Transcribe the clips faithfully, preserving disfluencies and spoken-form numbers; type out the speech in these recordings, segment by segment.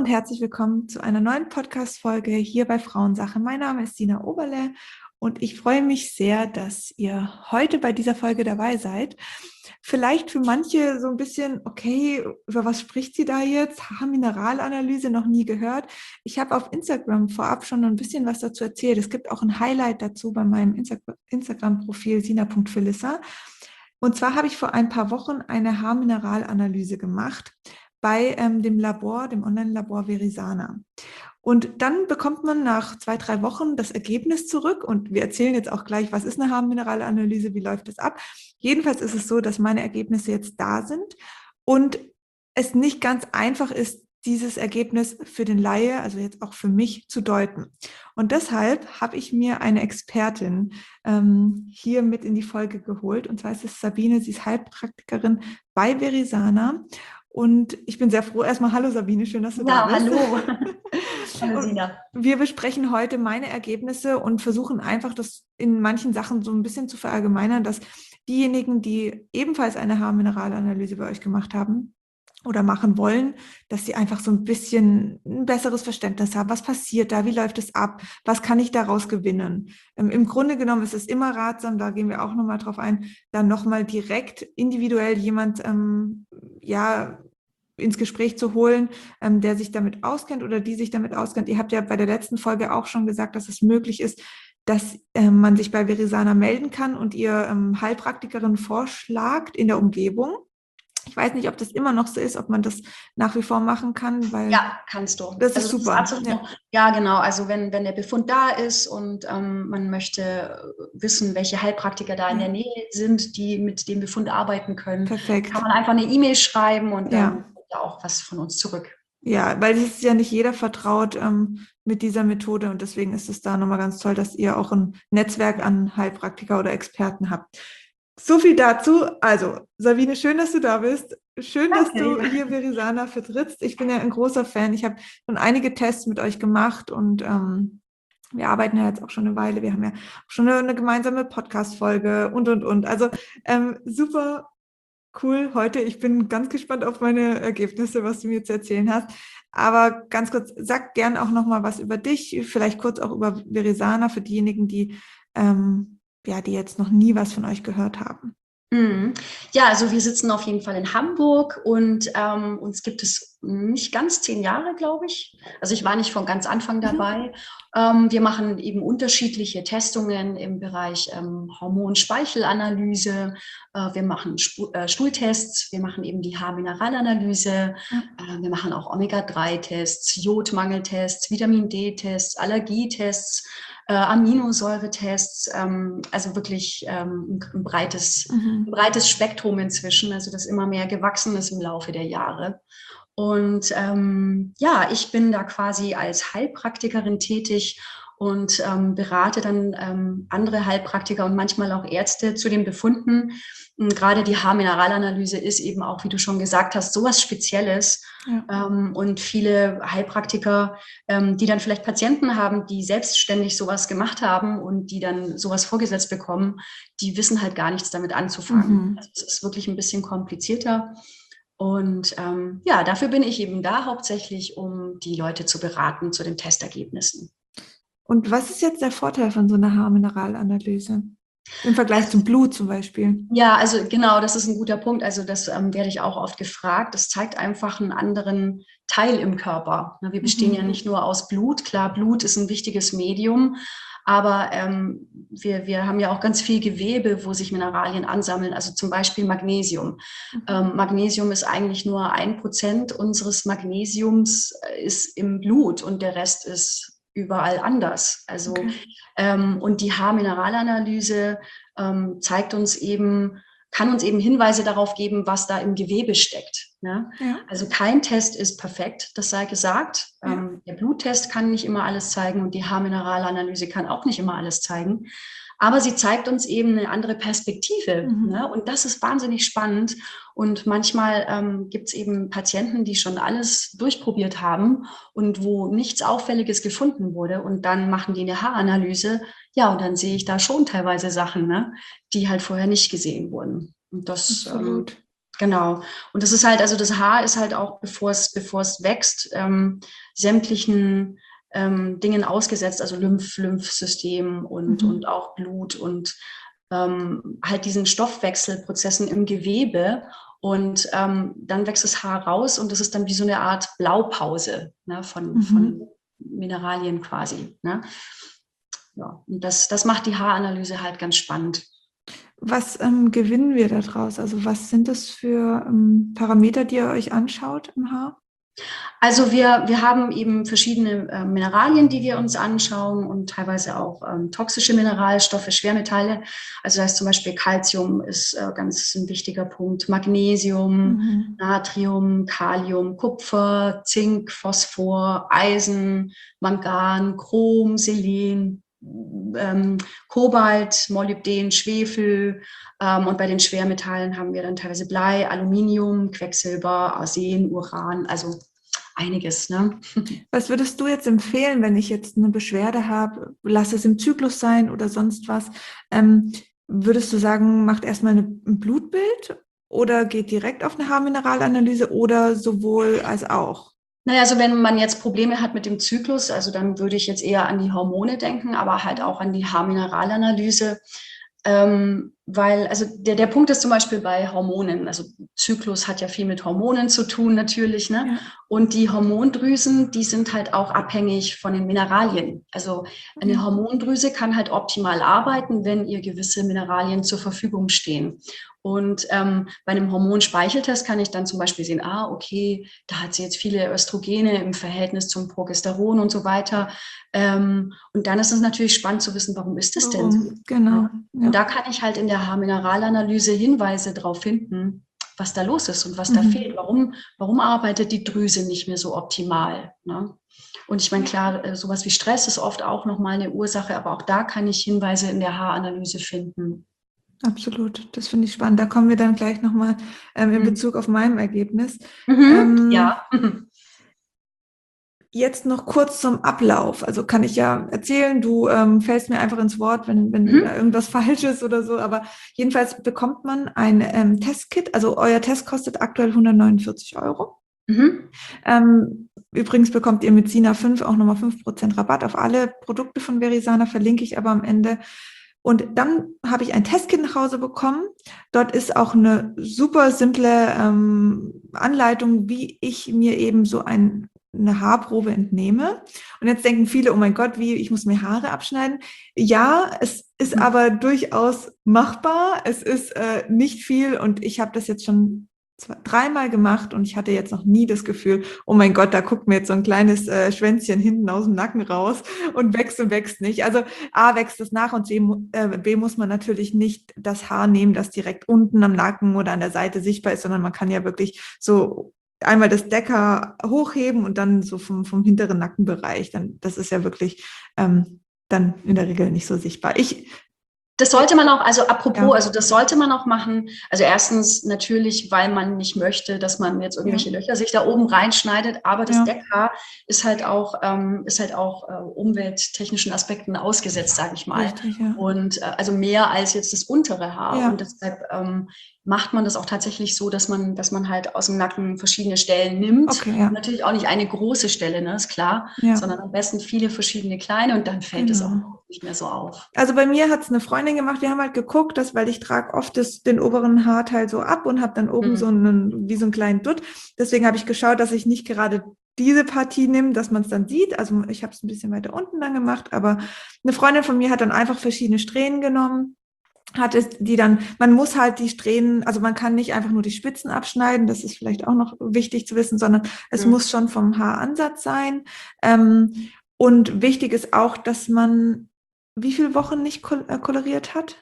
und herzlich willkommen zu einer neuen Podcast-Folge hier bei Frauensache. Mein Name ist Sina Oberle und ich freue mich sehr, dass ihr heute bei dieser Folge dabei seid. Vielleicht für manche so ein bisschen, okay, über was spricht sie da jetzt? Haarmineralanalyse, noch nie gehört. Ich habe auf Instagram vorab schon ein bisschen was dazu erzählt. Es gibt auch ein Highlight dazu bei meinem Insta- Instagram-Profil sina punkt philissa. Und zwar habe ich vor ein paar Wochen eine Haarmineralanalyse gemacht bei ähm, dem Labor, dem Online-Labor Verisana. Und dann bekommt man nach zwei, drei Wochen das Ergebnis zurück. Und wir erzählen jetzt auch gleich, was ist eine Haarmineralanalyse, wie läuft das ab. Jedenfalls ist es so, dass meine Ergebnisse jetzt da sind und es nicht ganz einfach ist, dieses Ergebnis für den Laie, also jetzt auch für mich, zu deuten. Und deshalb habe ich mir eine Expertin ähm, hier mit in die Folge geholt. Und zwar ist es Sabine, sie ist Heilpraktikerin bei Verisana. Und ich bin sehr froh. Erstmal hallo Sabine, schön, dass du da Ja, bist. hallo. Hallo Und Sina. wir besprechen heute meine Ergebnisse und versuchen einfach, das in manchen Sachen so ein bisschen zu verallgemeinern, dass diejenigen, die ebenfalls eine Haarmineralanalyse bei euch gemacht haben oder machen wollen, dass sie einfach so ein bisschen ein besseres Verständnis haben. Was passiert da? Wie läuft es ab? Was kann ich daraus gewinnen? Ähm, Im Grunde genommen ist es immer ratsam, da gehen wir auch nochmal drauf ein, dann nochmal direkt individuell jemand, ähm, ja, ins Gespräch zu holen, ähm, der sich damit auskennt oder die sich damit auskennt. Ihr habt ja bei der letzten Folge auch schon gesagt, dass es möglich ist, dass ähm, man sich bei Verisana melden kann und ihr ähm, Heilpraktikerin vorschlagt in der Umgebung. Ich weiß nicht, ob das immer noch so ist, ob man das nach wie vor machen kann, weil Ja, kannst du. das ist Also das ist super. absolut Ja, noch, ja genau, also wenn, wenn der Befund da ist und ähm, man möchte wissen, welche Heilpraktiker da in ja, der Nähe sind, die mit dem Befund arbeiten können, kann perfekt. man einfach eine E-Mail schreiben und dann Ja. kommt da auch was von uns zurück. Ja, weil es ist ja nicht jeder vertraut ähm, mit dieser Methode und deswegen ist es da nochmal ganz toll, dass ihr auch ein Netzwerk an Heilpraktiker oder Experten habt. So viel dazu. Also, Sabine, schön, dass du da bist. Schön, dass du Danke. hier Verisana vertrittst. Ich bin ja ein großer Fan. Ich habe schon einige Tests mit euch gemacht und ähm, wir arbeiten ja jetzt auch schon eine Weile. Wir haben ja auch schon eine, eine gemeinsame Podcast-Folge und, und, und. Also ähm, super cool heute. Ich bin ganz gespannt auf meine Ergebnisse, was du mir zu erzählen hast. Aber ganz kurz, sag gern auch noch mal was über dich, vielleicht kurz auch über Verisana für diejenigen, die ähm, ja, die jetzt noch nie was von euch gehört haben. Mhm. Ja, also wir sitzen auf jeden Fall in Hamburg und ähm, uns gibt es nicht ganz zehn Jahre, glaube ich. Also ich war nicht von ganz Anfang Mhm. dabei. Ähm, wir machen eben unterschiedliche Testungen im Bereich ähm, Hormon-Speichelanalyse. Äh, wir machen Spu äh, Stuhltests, wir machen eben die Haarmineralanalyse, Ja, äh, wir machen auch Omega drei Tests, Jodmangeltests, Vitamin D-Tests, Allergietests, äh, Aminosäuretests, ähm, also wirklich ähm, ein, ein breites ein mhm. breites Spektrum inzwischen, also das immer mehr gewachsen ist im Laufe der Jahre. Und ähm, ja, ich bin da quasi als Heilpraktikerin tätig und ähm, berate dann ähm, andere Heilpraktiker und manchmal auch Ärzte zu den Befunden. Und gerade die Haarmineralanalyse ist eben auch, wie du schon gesagt hast, sowas Spezielles. Ja. Ähm, und viele Heilpraktiker, ähm, die dann vielleicht Patienten haben, die selbstständig sowas gemacht haben und die dann sowas vorgesetzt bekommen, die wissen halt gar nichts damit anzufangen. Mhm. Also es ist wirklich ein bisschen komplizierter. Und ähm, ja, dafür bin ich eben da hauptsächlich, um die Leute zu beraten zu den Testergebnissen. Und was ist jetzt der Vorteil von so einer Haarmineralanalyse im Vergleich zum Also Blut zum Beispiel? ja, also genau, das ist ein guter Punkt. Also das ähm, werde ich auch oft gefragt. Das zeigt einfach einen anderen Teil im Körper. Ne, wir bestehen ja Mhm. nicht nur aus Blut. Klar, Blut ist ein wichtiges Medium, aber ähm, wir, wir haben ja auch ganz viel Gewebe, wo sich Mineralien ansammeln. Also zum Beispiel Magnesium. Mhm. Ähm, Magnesium ist eigentlich nur ein Prozent unseres Magnesiums äh, ist im Blut und der Rest ist überall anders. Also Okay. ähm, und die Haarmineralanalyse ähm, zeigt uns eben, kann uns eben Hinweise darauf geben, was da im Gewebe steckt. Ne? Ja, Also kein Test ist perfekt, das sei gesagt. ja. Ähm, der Bluttest kann nicht immer alles zeigen und die Haarmineralanalyse kann auch nicht immer alles zeigen. Aber sie zeigt uns eben eine andere Perspektive. Ne? Mhm. Und das ist wahnsinnig spannend. Und manchmal ähm, gibt es eben Patienten, die schon alles durchprobiert haben und wo nichts Auffälliges gefunden wurde. Und dann machen die eine Haaranalyse. Ja, und dann sehe ich da schon teilweise Sachen, ne, die halt vorher nicht gesehen wurden. Und das ähm, Absolut. Genau. Und das ist halt, also das Haar ist halt auch, bevor es, bevor es wächst, ähm, sämtlichen ähm, Dingen ausgesetzt, also Lymph, Lymphsystem und, Mhm. und auch Blut und ähm, halt diesen Stoffwechselprozessen im Gewebe. Und ähm, dann wächst das Haar raus und das ist dann wie so eine Art Blaupause, ne, von, Mhm. von Mineralien quasi. Ne? Ja, und das, das macht die Haaranalyse halt ganz spannend. Was ähm, gewinnen wir daraus? Also was sind das für ähm, Parameter, die ihr euch anschaut im Haar? Also wir, wir haben eben verschiedene äh, Mineralien, die wir uns anschauen und teilweise auch ähm, toxische Mineralstoffe, Schwermetalle. Also da ist zum Beispiel Calcium ist äh, ganz ein wichtiger Punkt, Magnesium, Mhm. Natrium, Kalium, Kupfer, Zink, Phosphor, Eisen, Mangan, Chrom, Selen, ähm, Kobalt, Molybden, Schwefel. Ähm, und bei den Schwermetallen haben wir dann teilweise Blei, Aluminium, Quecksilber, Arsen, Uran, also einiges, ne? Was würdest du jetzt empfehlen, wenn ich jetzt eine Beschwerde habe, lass es im Zyklus sein oder sonst was? Ähm, würdest du sagen, macht erstmal eine, ein Blutbild oder geht direkt auf eine Haarmineralanalyse oder sowohl als auch? Naja, also wenn man jetzt Probleme hat mit dem Zyklus, also dann würde ich jetzt eher an die Hormone denken, aber halt auch an die Haarmineralanalyse. Ähm, weil, also der, der Punkt ist zum Beispiel bei Hormonen, also Zyklus hat ja viel mit Hormonen zu tun natürlich, ne? Ja. Und die Hormondrüsen, die sind halt auch abhängig von den Mineralien. Also eine Ja. Hormondrüse kann halt optimal arbeiten, wenn ihr gewisse Mineralien zur Verfügung stehen. Und ähm, bei einem Hormonspeicheltest kann ich dann zum Beispiel sehen, ah, okay, da hat sie jetzt viele Östrogene im Verhältnis zum Progesteron und so weiter. Ähm, und dann ist es natürlich spannend zu wissen, warum ist das denn so? Warum? Genau. Ne? Und Ja. da kann ich halt in der Haarmineralanalyse Hinweise darauf finden, was da los ist und was da Mhm. fehlt. Warum, warum arbeitet die Drüse nicht mehr so optimal? Ne? Und ich meine, klar, äh, sowas wie Stress ist oft auch nochmal eine Ursache, aber auch da kann ich Hinweise in der Haaranalyse finden. Absolut. Das finde ich spannend. Da kommen wir dann gleich nochmal ähm, in Mhm. Bezug auf mein Ergebnis. Mhm. Ähm, Ja. Jetzt noch kurz zum Ablauf. Also kann ich ja erzählen, du ähm, fällst mir einfach ins Wort, wenn, wenn da Mhm. irgendwas falsch ist oder so. Aber jedenfalls bekommt man ein ähm, Testkit. Also euer Test kostet aktuell hundertneunundvierzig Euro. Mhm. Ähm, übrigens bekommt ihr mit Sina fünf auch nochmal fünf Prozent Rabatt auf alle Produkte von Verisana, verlinke ich aber am Ende. Und dann habe ich ein Testkit nach Hause bekommen. Dort ist auch eine super simple ähm, Anleitung, wie ich mir eben so ein, eine Haarprobe entnehme. Und jetzt denken viele, oh mein Gott, wie, ich muss mir Haare abschneiden. Ja, es ist Mhm. aber durchaus machbar. Es ist äh, nicht viel und ich habe das jetzt schon zwei, dreimal gemacht und ich hatte jetzt noch nie das Gefühl, oh mein Gott, da guckt mir jetzt so ein kleines äh, Schwänzchen hinten aus dem Nacken raus und wächst und wächst nicht. Also A, wächst es nach und C, äh, B, muss man natürlich nicht das Haar nehmen, das direkt unten am Nacken oder an der Seite sichtbar ist, sondern man kann ja wirklich so einmal das Decker hochheben und dann so vom, vom hinteren Nackenbereich. Dann, das ist ja wirklich ähm, dann in der Regel nicht so sichtbar. Ich, Das sollte man auch, also apropos, ja, also das sollte man auch machen. Also erstens natürlich, weil man nicht möchte, dass man jetzt ja, irgendwelche Löcher sich da oben reinschneidet, aber das ja, Deckhaar ist halt auch, ähm, ist halt auch äh, umwelttechnischen Aspekten ausgesetzt, sage ich mal. richtig, ja. Und äh, also mehr als jetzt das untere Haar. Ja, Und deshalb ähm, macht man das auch tatsächlich so, dass man, dass man halt aus dem Nacken verschiedene Stellen nimmt. okay, Und ja, natürlich auch nicht eine große Stelle, ne, ist klar, ja, sondern am besten viele verschiedene kleine und dann fällt es auch genau. nicht mehr so auf. Also bei mir hat es eine Freundin gemacht, wir haben halt geguckt, dass, weil ich trage oft das, den oberen Haarteil so ab und habe dann oben so Mhm. einen, wie so einen kleinen Dutt. Deswegen habe ich geschaut, dass ich nicht gerade diese Partie nehme, dass man es dann sieht. Also ich habe es ein bisschen weiter unten dann gemacht, aber eine Freundin von mir hat dann einfach verschiedene Strähnen genommen, hat es die dann, man muss halt die Strähnen, also man kann nicht einfach nur die Spitzen abschneiden, das ist vielleicht auch noch wichtig zu wissen, sondern es Mhm. muss schon vom Haaransatz sein. Ähm, und wichtig ist auch, dass man wie viele Wochen nicht kol äh, koloriert hat?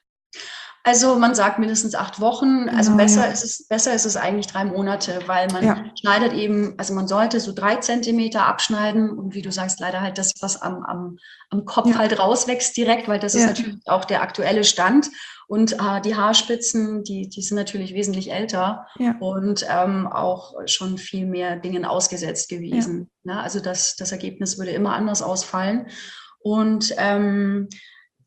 Also man sagt mindestens acht Wochen. Also Genau, besser ja. ist es, besser ist es eigentlich drei Monate, weil man Ja, schneidet eben, also man sollte so drei Zentimeter abschneiden und wie du sagst, leider halt das, was am, am, am Kopf ja, halt rauswächst direkt, weil das ist ja, natürlich auch der aktuelle Stand. Und äh, die Haarspitzen, die, die sind natürlich wesentlich älter ja, und ähm, auch schon viel mehr Dingen ausgesetzt ja. gewesen. Ne? Also das, das Ergebnis würde immer anders ausfallen. Und ähm,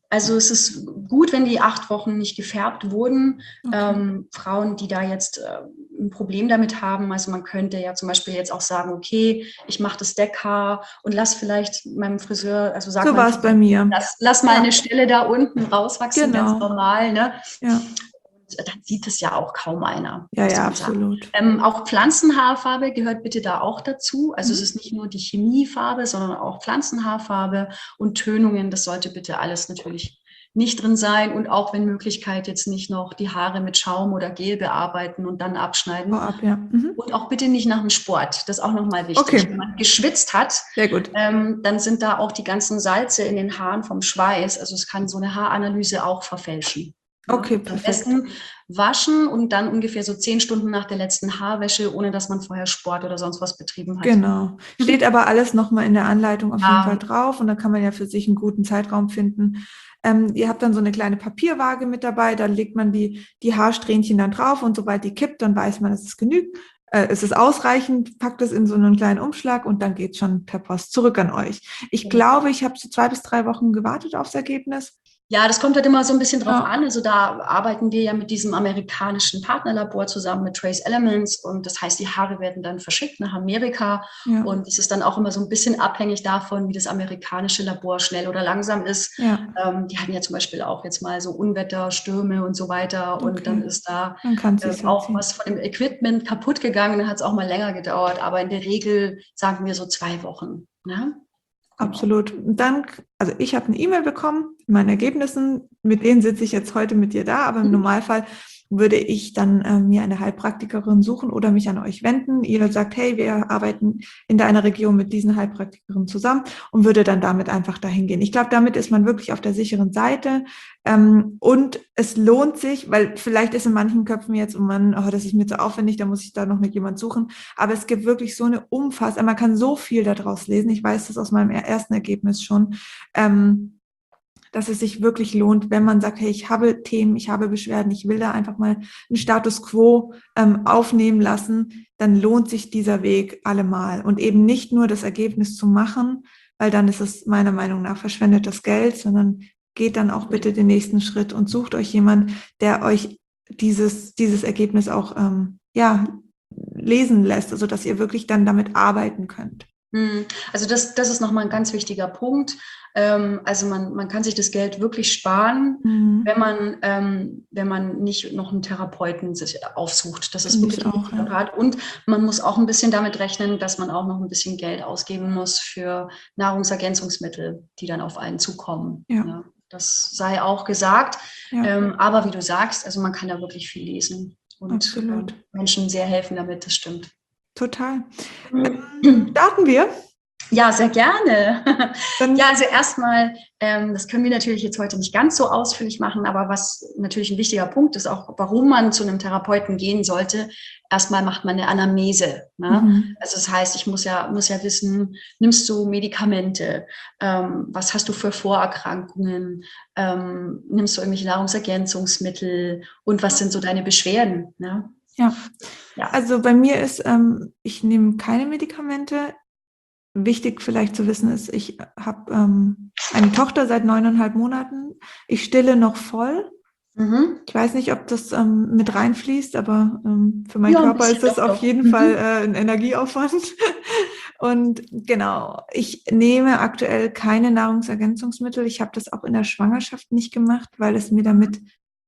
Also es ist gut, wenn die acht Wochen nicht gefärbt wurden. Okay. Ähm, Frauen, die da jetzt äh, ein Problem damit haben, also man könnte ja zum Beispiel jetzt auch sagen, okay, ich mache das Deckhaar und lass vielleicht meinem Friseur, also sag So meinem war es bei Friseur, mir. lass, lass mal Ja, eine Stelle da unten rauswachsen, ganz genau. normal, ne? Ja, Und dann sieht es ja auch kaum einer, ja, muss ja, man sagen. absolut. Ähm, auch Pflanzenhaarfarbe gehört bitte da auch dazu. Also es Mhm. ist nicht nur die Chemiefarbe, sondern auch Pflanzenhaarfarbe und Tönungen. Das sollte bitte alles natürlich nicht drin sein. Und auch wenn Möglichkeit jetzt nicht noch die Haare mit Schaum oder Gel bearbeiten und dann abschneiden. Vorab, ja. Mhm. Und auch bitte nicht nach dem Sport. Das ist auch nochmal wichtig. Okay, Wenn man geschwitzt hat, sehr gut. ähm, dann sind da auch die ganzen Salze in den Haaren vom Schweiß. Also es kann so eine Haaranalyse auch verfälschen. Ja, Okay, am perfekt. besten waschen und dann ungefähr so zehn Stunden nach der letzten Haarwäsche, ohne dass man vorher Sport oder sonst was betrieben hat. Genau. Steht aber alles nochmal in der Anleitung auf jeden Ja. Fall drauf und da kann man ja für sich einen guten Zeitraum finden. Ähm, ihr habt dann so eine kleine Papierwaage mit dabei, da legt man die, die Haarsträhnchen dann drauf und sobald die kippt, dann weiß man, es ist genügend, äh, es ist ausreichend, packt es in so einen kleinen Umschlag und dann geht es schon per Post zurück an euch. Ich Ja. glaube, ich habe so zwei bis drei Wochen gewartet aufs Ergebnis. Ja, das kommt halt immer so ein bisschen drauf Ja. an. Also da arbeiten wir ja mit diesem amerikanischen Partnerlabor zusammen mit Trace Elements und das heißt, die Haare werden dann verschickt nach Amerika Ja. und es ist dann auch immer so ein bisschen abhängig davon, wie das amerikanische Labor schnell oder langsam ist. Ja. Ähm, die hatten ja zum Beispiel auch jetzt mal so Unwetter, Stürme und so weiter und Okay. dann ist da Man kann äh, sich auch was von dem Equipment kaputt gegangen, dann hat es auch mal länger gedauert, aber in der Regel sagen wir so zwei Wochen. Ne? Absolut. Und dann, also ich habe eine E-Mail bekommen, mit meinen Ergebnissen, mit denen sitze ich jetzt heute mit dir da, aber im Normalfall würde ich dann äh, mir eine Heilpraktikerin suchen oder mich an euch wenden. Ihr sagt, hey, wir arbeiten in deiner Region mit diesen Heilpraktikerinnen zusammen und würde dann damit einfach dahin gehen. Ich glaube, damit ist man wirklich auf der sicheren Seite ähm, und es lohnt sich, weil vielleicht ist in manchen Köpfen jetzt, oh Mann, oh, das ist mir zu aufwendig, da muss ich da noch mit jemand suchen. Aber es gibt wirklich so eine Umfassung, man kann so viel daraus lesen. Ich weiß das aus meinem ersten Ergebnis schon. Ähm, dass es sich wirklich lohnt, wenn man sagt, hey, ich habe Themen, ich habe Beschwerden, ich will da einfach mal einen Status quo ähm, aufnehmen lassen, dann lohnt sich dieser Weg allemal. Und eben nicht nur das Ergebnis zu machen, weil dann ist es meiner Meinung nach verschwendetes Geld, sondern geht dann auch bitte den nächsten Schritt und sucht euch jemand, der euch dieses, dieses Ergebnis auch ähm, ja, lesen lässt, also dass ihr wirklich dann damit arbeiten könnt. Also das, das ist nochmal ein ganz wichtiger Punkt. Ähm, also man, man kann sich das Geld wirklich sparen, Mhm. wenn man, ähm, wenn man nicht noch einen Therapeuten sich aufsucht. Das ist Finde wirklich ich ein auch, wichtiger ja. Part. Und man muss auch ein bisschen damit rechnen, dass man auch noch ein bisschen Geld ausgeben muss für Nahrungsergänzungsmittel, die dann auf einen zukommen. Ja. Ja, das sei auch gesagt. Ja. Ähm, aber wie du sagst, also man kann da wirklich viel lesen und Absolut. äh, Menschen sehr helfen damit, das stimmt. Total. Ähm, starten wir? Ja, sehr gerne. Dann Ja, also erstmal, ähm, das können wir natürlich jetzt heute nicht ganz so ausführlich machen, aber was natürlich ein wichtiger Punkt ist, auch warum man zu einem Therapeuten gehen sollte, erstmal macht man eine Anamnese. Ne? Mhm. Also das heißt, ich muss ja, muss ja wissen, nimmst du Medikamente? Ähm, was hast du für Vorerkrankungen? Ähm, nimmst du irgendwelche Nahrungsergänzungsmittel? Und was sind so deine Beschwerden? Ne? Ja. Ja. Also bei mir ist, ähm, ich nehme keine Medikamente. Wichtig vielleicht zu wissen ist, ich habe ähm, eine Tochter seit neuneinhalb Monaten. Ich stille noch voll. Mhm. Ich weiß nicht, ob das ähm, mit reinfließt, aber ähm, für meinen Ja, ein Körper bisschen ist das doch, auf doch. jeden Mhm. Fall äh, ein Energieaufwand. Und genau, ich nehme aktuell keine Nahrungsergänzungsmittel. Ich habe das auch in der Schwangerschaft nicht gemacht, weil es mir damit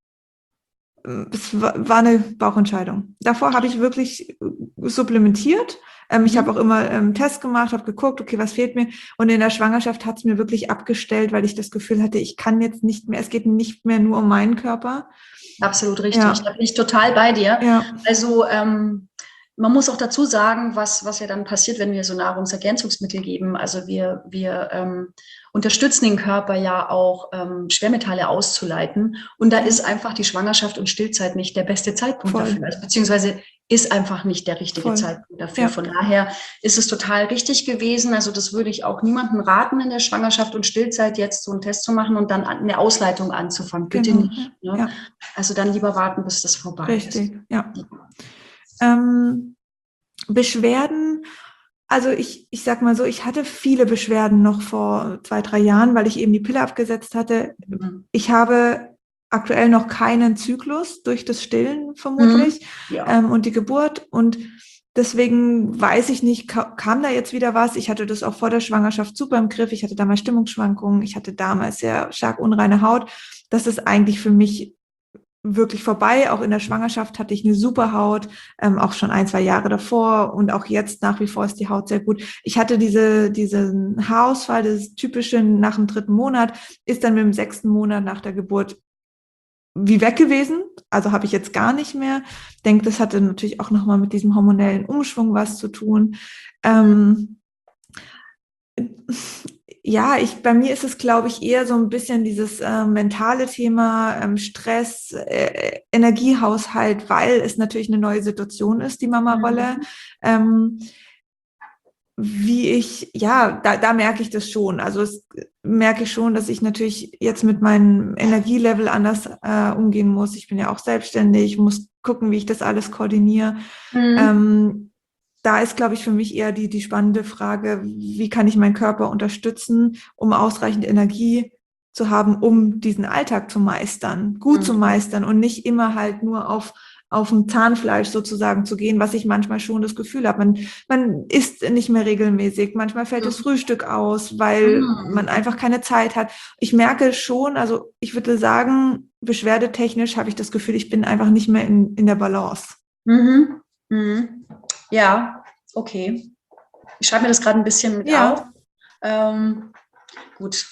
es war eine Bauchentscheidung. Davor habe ich wirklich supplementiert. Ähm, ich Mhm. habe auch immer ähm, Tests gemacht, habe geguckt, okay, was fehlt mir? Und in der Schwangerschaft hat es mir wirklich abgestellt, weil ich das Gefühl hatte, ich kann jetzt nicht mehr, es geht nicht mehr nur um meinen Körper. Absolut richtig. Ja. Da bin ich total bei dir. Ja. Also ähm, man muss auch dazu sagen, was, was ja dann passiert, wenn wir so Nahrungsergänzungsmittel geben. Also wir, wir ähm, unterstützen den Körper ja auch, ähm, Schwermetalle auszuleiten. Und da Ja. ist einfach die Schwangerschaft und Stillzeit nicht der beste Zeitpunkt Voll. dafür. Also, beziehungsweise ist einfach nicht der richtige Voll. Zeitpunkt dafür. Ja. Von daher ist es total richtig gewesen. Also das würde ich auch niemandem raten, in der Schwangerschaft und Stillzeit jetzt so einen Test zu machen und dann eine Ausleitung anzufangen. Bitte Genau. nicht. Ne? Ja. Also dann lieber warten, bis das vorbei Richtig, ist. ja. Ähm, Beschwerden Also ich, ich sag mal so, ich hatte viele Beschwerden noch vor zwei, drei Jahren, weil ich eben die Pille abgesetzt hatte. Mhm. Ich habe aktuell noch keinen Zyklus durch das Stillen Mhm. vermutlich Ja. ähm, und die Geburt. Und deswegen weiß ich nicht, ka- kam da jetzt wieder was? Ich hatte das auch vor der Schwangerschaft super im Griff. Ich hatte damals Stimmungsschwankungen. Ich hatte damals sehr stark unreine Haut. Das ist eigentlich für mich wirklich vorbei. Auch in der Schwangerschaft hatte ich eine super Haut, ähm, auch schon ein, zwei Jahre davor und auch jetzt nach wie vor ist die Haut sehr gut. Ich hatte diese, diesen Haarausfall, das typische nach dem dritten Monat, ist dann mit dem sechsten Monat nach der Geburt wie weg gewesen. Also habe ich jetzt gar nicht mehr. Ich denke, das hatte natürlich auch nochmal mit diesem hormonellen Umschwung was zu tun. Ähm, ja, ich, bei mir ist es, glaube ich, eher so ein bisschen dieses äh, mentale Thema, ähm, Stress, äh, Energiehaushalt, weil es natürlich eine neue Situation ist, die Mama-Rolle. Mhm. Ähm, wie ich, ja, da, da merke ich das schon. Also es merke ich schon, dass ich natürlich jetzt mit meinem Energielevel anders äh, umgehen muss. Ich bin ja auch selbstständig, muss gucken, wie ich das alles koordiniere. Mhm. Ähm, da ist, glaube ich, für mich eher die, die spannende Frage, wie kann ich meinen Körper unterstützen, um ausreichend Energie zu haben, um diesen Alltag zu meistern, gut zu Mhm. meistern und nicht immer halt nur auf auf dem Zahnfleisch sozusagen zu gehen, was ich manchmal schon das Gefühl habe. Man, man isst nicht mehr regelmäßig, manchmal fällt das Frühstück aus, weil man Mhm. einfach keine Zeit hat. Ich merke schon, also ich würde sagen, beschwerdetechnisch habe ich das Gefühl, ich bin einfach nicht mehr in, in der Balance. Mhm. Mhm. Ja, okay. Ich schreibe mir das gerade ein bisschen mit auf. Ja, Ähm, gut.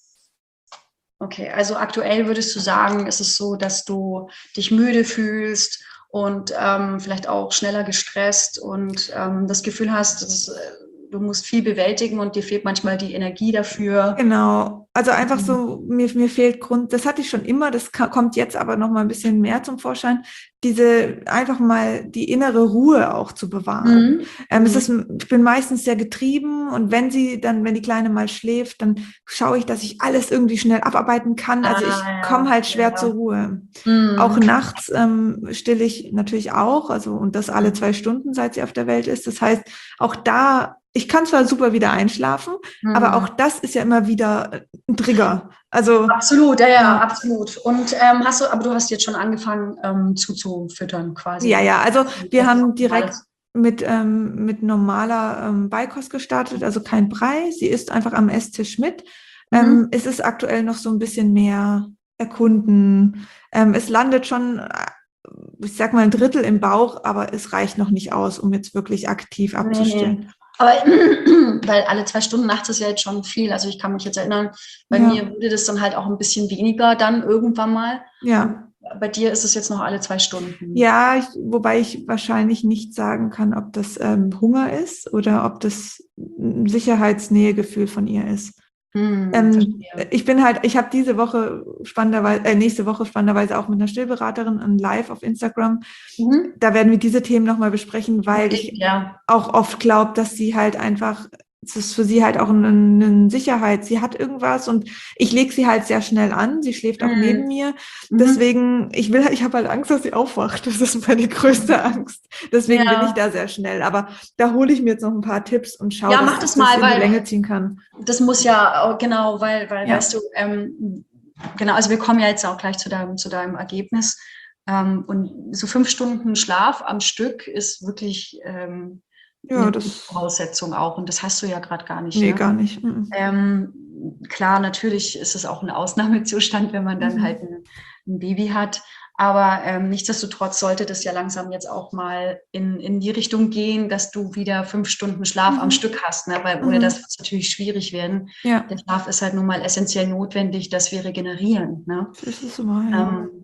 Okay, also aktuell würdest du sagen, ist es so, dass du dich müde fühlst und ähm, vielleicht auch schneller gestresst und ähm, das Gefühl hast, dass, äh, du musst viel bewältigen und dir fehlt manchmal die Energie dafür. genau. Also einfach Mhm. so, mir, mir fehlt Grund, das hatte ich schon immer, das ka- kommt jetzt aber noch mal ein bisschen mehr zum Vorschein, diese einfach mal die innere Ruhe auch zu bewahren. Mhm. Ähm, es ist, ich bin meistens sehr getrieben und wenn sie dann, wenn die Kleine mal schläft, dann schaue ich, dass ich alles irgendwie schnell abarbeiten kann. Also Ah, ich komme ja, halt schwer zur ja. Ruhe. Auch Mhm. nachts ähm, stille ich natürlich auch, also und das alle Mhm. zwei Stunden, seit sie auf der Welt ist. Das heißt, auch da, ich kann zwar super wieder einschlafen, aber auch Mhm. das ist ja immer wieder ein Trigger. Also, Absolut, ja, ja, ja, absolut. Und ähm, hast du, aber du hast jetzt schon angefangen ähm, zuzufüttern ja, quasi. ja. Also wir Das ist haben auch direkt alles. mit, ähm, mit normaler ähm, Beikost gestartet, also kein Brei. Sie isst einfach am Esstisch mit. Mhm. Ähm, es ist aktuell noch so ein bisschen mehr erkunden. Ähm, es landet schon, äh, ich sag mal, ein Drittel im Bauch, aber es reicht noch nicht aus, um jetzt wirklich aktiv Nee, nee. abzustillen. Aber weil alle zwei Stunden nachts ist ja jetzt schon viel. Also ich kann mich jetzt erinnern, bei mir Ja, wurde das dann halt auch ein bisschen weniger dann irgendwann mal. Und ja. bei dir ist es jetzt noch alle zwei Stunden. Ja, ich, wobei ich wahrscheinlich nicht sagen kann, ob das ähm, Hunger ist oder ob das ein Sicherheitsnähegefühl von ihr ist. Hm, Ähm, verstehe. ich bin halt, ich habe diese Woche spannenderweise, äh, nächste Woche spannenderweise auch mit einer Stillberaterin ein Live auf Instagram. Mhm. Da werden wir diese Themen nochmal besprechen, weil Unbedingt, ich ja. auch oft glaube, dass sie halt einfach, es ist für sie halt auch eine, eine Sicherheit. Sie hat irgendwas und ich lege sie halt sehr schnell an. Sie schläft auch neben Mhm. mir. Mhm. Deswegen, ich will, ich habe halt Angst, dass sie aufwacht. Das ist meine größte Angst. Deswegen bin ich Ja. da sehr schnell. Aber da hole ich mir jetzt noch ein paar Tipps und schaue, Ja, dass mach ich das das mal, in die weil Länge ziehen kann. das muss ja, oh, genau, weil, weil, weißt Ja, du, ähm, genau, also wir kommen ja jetzt auch gleich zu deinem, zu deinem Ergebnis. Ähm, und so fünf Stunden Schlaf am Stück ist wirklich ähm, ja, eine gute das, Voraussetzung auch. Und das hast du ja gerade gar nicht, nee, ne? gar nicht. Mhm. Ähm, klar, natürlich ist es auch ein Ausnahmezustand, wenn man dann halt Mhm. ein, ein Baby hat. Aber ähm, nichtsdestotrotz sollte das ja langsam jetzt auch mal in, in die Richtung gehen, dass du wieder fünf Stunden Schlaf am Mhm. Stück hast, ne? Weil ohne das Mhm. wird es natürlich schwierig werden. Ja, Der Schlaf ist halt nun mal essentiell notwendig, dass wir regenerieren. Ne? so ist es immer, ja. Ähm,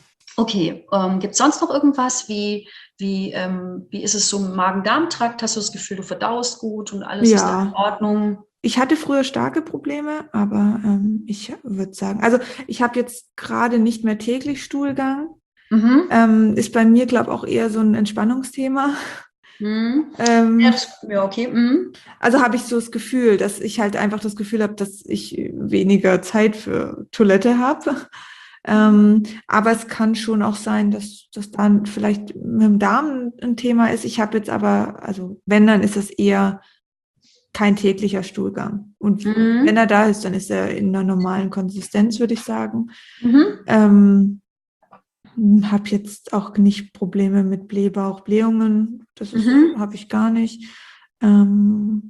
okay, ähm, gibt es sonst noch irgendwas? Wie, wie, ähm, wie ist es so im Magen-Darm-Trakt? Hast du das Gefühl, du verdaust gut und alles ist da in Ja, Ordnung? ich hatte früher starke Probleme, aber ähm, ich würde sagen, also ich habe jetzt gerade nicht mehr täglich Stuhlgang. Mhm. Ähm, ist bei mir, glaube ich, auch eher so ein Entspannungsthema. Mhm. Ja, Ähm, das, ja, okay. Mhm. also habe ich so das Gefühl, dass ich halt einfach das Gefühl habe, dass ich weniger Zeit für Toilette habe. Ähm, aber es kann schon auch sein, dass das dann vielleicht mit dem Darm ein Thema ist. Ich habe jetzt aber, also wenn, dann ist es eher kein täglicher Stuhlgang. Und Mhm. wenn er da ist, dann ist er in einer normalen Konsistenz, würde ich sagen. Mhm. Ähm, habe jetzt auch nicht Probleme mit Blähbauch, Blähungen. Das Mhm. habe ich gar nicht. Ähm,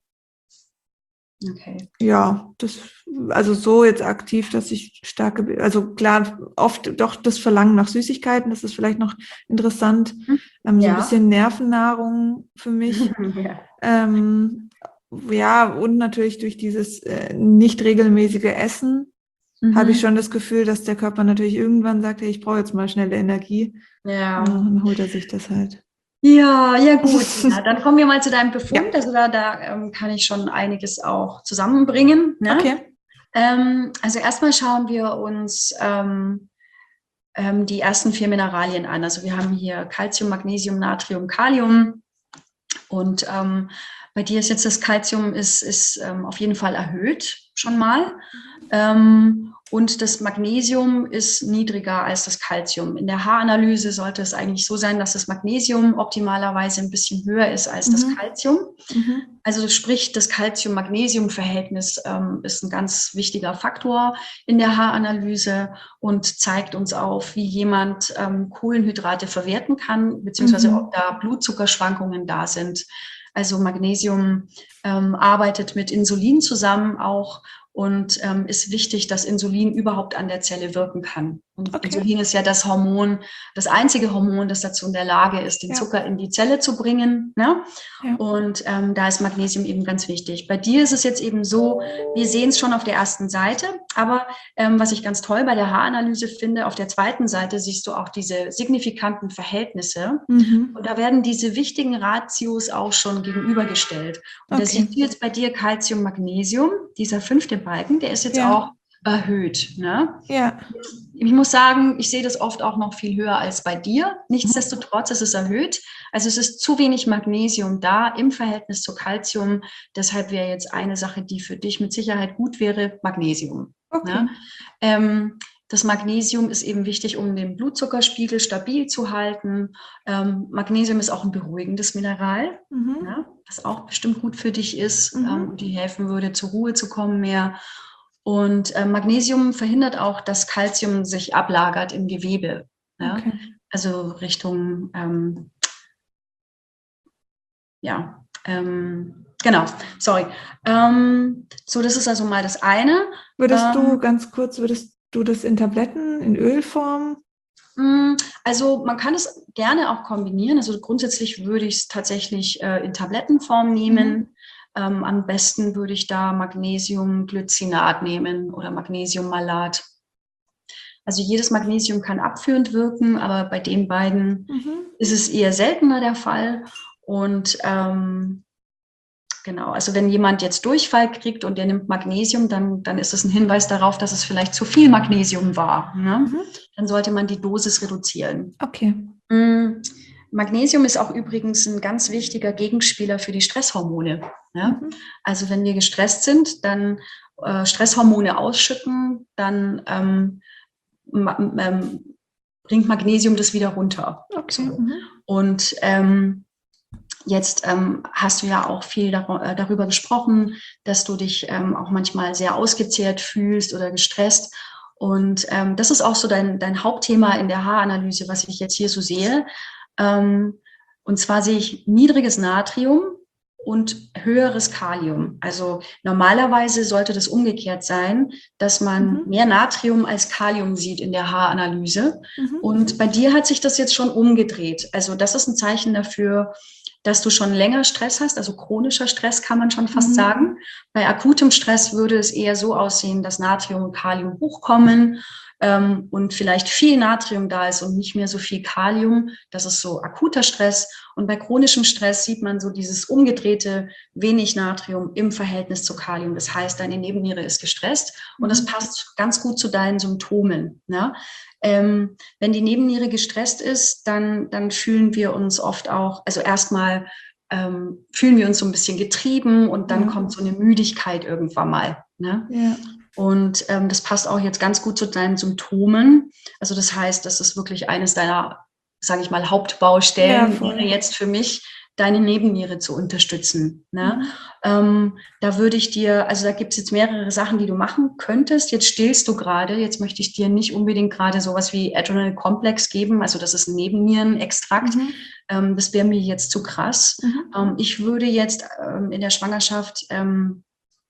Okay. ja, das, also so jetzt aktiv, dass ich starke, also klar, oft doch das Verlangen nach Süßigkeiten, das ist vielleicht noch interessant. Ähm, so ein Ja. bisschen Nervennahrung für mich. Ja. Ähm, ja, und natürlich durch dieses äh, nicht regelmäßige Essen habe ich Mhm. schon das Gefühl, dass der Körper natürlich irgendwann sagt, hey, ich brauche jetzt mal schnelle Energie. Ja, Ja. dann holt er sich das halt. Ja, ja gut. Ja, dann kommen wir mal zu deinem Ja, Befund. Also da, da ähm, kann ich schon einiges auch zusammenbringen. Ne? okay. Ähm, also erstmal schauen wir uns ähm, ähm, die ersten vier Mineralien an. Also wir haben hier Calcium, Magnesium, Natrium, Kalium. Und ähm, bei dir ist jetzt das Calcium ist, ist ähm, auf jeden Fall erhöht schon mal. Ähm, und das Magnesium ist niedriger als das Calcium. In der Haaranalyse sollte es eigentlich so sein, dass das Magnesium optimalerweise ein bisschen höher ist als das Mhm. Calcium. Mhm. Also sprich, das Calcium-Magnesium-Verhältnis ähm, ist ein ganz wichtiger Faktor in der Haaranalyse und zeigt uns auf, wie jemand ähm, Kohlenhydrate verwerten kann, beziehungsweise Mhm. ob da Blutzuckerschwankungen da sind. Also Magnesium ähm, arbeitet mit Insulin zusammen auch und ähm, ist wichtig, dass Insulin überhaupt an der Zelle wirken kann. Und Okay. Insulin ist ja das Hormon, das einzige Hormon, das dazu in der Lage ist, den Ja. Zucker in die Zelle zu bringen. Ne? Ja. Und ähm, da ist Magnesium eben ganz wichtig. Bei dir ist es jetzt eben so, wir sehen es schon auf der ersten Seite, aber ähm, was ich ganz toll bei der Haaranalyse finde, auf der zweiten Seite siehst du auch diese signifikanten Verhältnisse. Mhm. Und da werden diese wichtigen Ratios auch schon gegenübergestellt. Und da Okay. siehst du jetzt bei dir Calcium, Magnesium, dieser fünfte Balken, der ist jetzt Ja. auch erhöht. Ne? Ja. Ich muss sagen, ich sehe das oft auch noch viel höher als bei dir. Mhm. Nichtsdestotrotz ist es erhöht. Also es ist zu wenig Magnesium da im Verhältnis zu Calcium. Deshalb wäre jetzt eine Sache, die für dich mit Sicherheit gut wäre, Magnesium. Okay. Ne? Ähm, das Magnesium ist eben wichtig, um den Blutzuckerspiegel stabil zu halten. Ähm, Magnesium ist auch ein beruhigendes Mineral, Mhm. ne? Was auch bestimmt gut für dich ist, Mhm. ähm, die helfen würde, zur Ruhe zu kommen mehr. Und äh, Magnesium verhindert auch, dass Calcium sich ablagert im Gewebe. Ja? Okay. Also Richtung, ähm, ja, ähm, genau, sorry. Ähm, so, das ist also mal das eine. Würdest du Ähm, ganz kurz, würdest du das in Tabletten, in Ölform? Also man kann es gerne auch kombinieren. Also grundsätzlich würde ich es tatsächlich äh, in Tablettenform nehmen. Mhm. Ähm, am besten würde ich da Magnesiumglycinat nehmen oder Magnesiummalat. Also jedes Magnesium kann abführend wirken, aber bei den beiden Mhm. ist es eher seltener der Fall. Und ähm, genau, also wenn jemand jetzt Durchfall kriegt und der nimmt Magnesium, dann, dann ist es ein Hinweis darauf, dass es vielleicht zu viel Magnesium war. Ne? Mhm. Dann sollte man die Dosis reduzieren. Okay. Mm, Magnesium ist auch übrigens ein ganz wichtiger Gegenspieler für die Stresshormone. Ja? Mhm. Also wenn wir gestresst sind, dann äh, Stresshormone ausschütten, dann ähm, ma- ähm, bringt Magnesium das wieder runter. Okay. So. Mhm. Und ähm, jetzt ähm, hast du ja auch viel dar äh, darüber gesprochen, dass du dich ähm, auch manchmal sehr ausgezehrt fühlst oder gestresst. Und ähm, das ist auch so dein, dein Hauptthema in der Haaranalyse, was ich jetzt hier so sehe. Ähm, und zwar sehe ich niedriges Natrium und höheres Kalium. Also normalerweise sollte das umgekehrt sein, dass man Mhm. mehr Natrium als Kalium sieht in der Haaranalyse. Mhm. Und bei dir hat sich das jetzt schon umgedreht. Also das ist ein Zeichen dafür, dass du schon länger Stress hast, also chronischer Stress kann man schon fast Mhm. sagen. Bei akutem Stress würde es eher so aussehen, dass Natrium und Kalium hochkommen ähm, und vielleicht viel Natrium da ist und nicht mehr so viel Kalium. Das ist so akuter Stress. Und bei chronischem Stress sieht man so dieses umgedrehte wenig Natrium im Verhältnis zu Kalium. Das heißt, deine Nebenniere ist gestresst und das Mhm. passt ganz gut zu deinen Symptomen. Ne? Ähm, wenn die Nebenniere gestresst ist, dann, dann fühlen wir uns oft auch, also erstmal ähm, fühlen wir uns so ein bisschen getrieben und dann Ja. kommt so eine Müdigkeit irgendwann mal. Ne? Ja. Und ähm, das passt auch jetzt ganz gut zu deinen Symptomen. Also das heißt, das ist wirklich eines deiner, sage ich mal, Ja, Hauptbaustellen wäre voll. jetzt für mich, deine Nebenniere zu unterstützen. Ne? Mhm. Ähm, da würde ich dir, also da gibt es jetzt mehrere Sachen, die du machen könntest. Jetzt stillst du gerade, jetzt möchte ich dir nicht unbedingt gerade sowas wie Adrenal Complex geben, also das ist ein Nebennierenextrakt. Mhm. Ähm, das wäre mir jetzt zu krass. Mhm. Ähm, ich würde jetzt ähm, in der Schwangerschaft, ähm,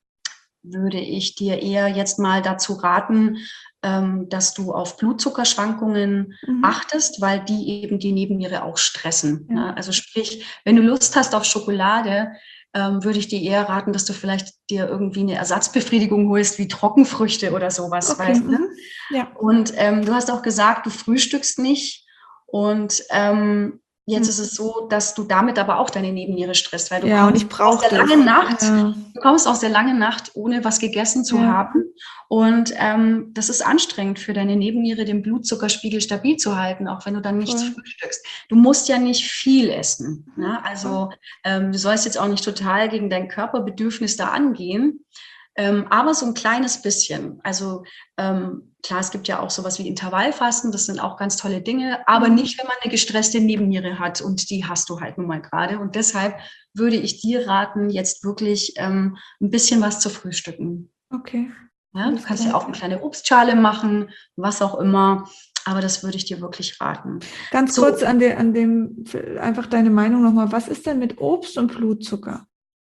würde ich dir eher jetzt mal dazu raten, ähm, dass du auf Blutzuckerschwankungen Mhm. achtest, weil die eben die Nebenniere auch stressen. Ja. Ne? Also sprich, wenn du Lust hast auf Schokolade, ähm, würde ich dir eher raten, dass du vielleicht dir irgendwie eine Ersatzbefriedigung holst, wie Trockenfrüchte oder sowas, Okay. weißt du? Mhm. Ja. Und ähm, du hast auch gesagt, du frühstückst nicht. Und ähm, jetzt Mhm. ist es so, dass du damit aber auch deine Nebenniere stresst, weil du Ja, und kommst ich aus brauche der das. langen Nacht, Ja. du kommst aus der langen Nacht, ohne was gegessen zu Ja. haben. Und ähm, das ist anstrengend für deine Nebenniere, den Blutzuckerspiegel stabil zu halten, auch wenn du dann nichts Voll. frühstückst. Du musst ja nicht viel essen. Mhm. Ne? Also ähm, du sollst jetzt auch nicht total gegen dein Körperbedürfnis da angehen. Ähm, aber so ein kleines bisschen. Also ähm, klar, es gibt ja auch sowas wie Intervallfasten, das sind auch ganz tolle Dinge, aber Mhm. nicht, wenn man eine gestresste Nebenniere hat und die hast du halt nun mal gerade. Und deshalb würde ich dir raten, jetzt wirklich ähm, ein bisschen was zu frühstücken. Okay. Ja, du Alles kannst ja klar. auch eine kleine Obstschale machen, was auch immer, aber das würde ich dir wirklich raten. Ganz So, kurz an, der, an dem, einfach deine Meinung nochmal. Was ist denn mit Obst und Blutzucker?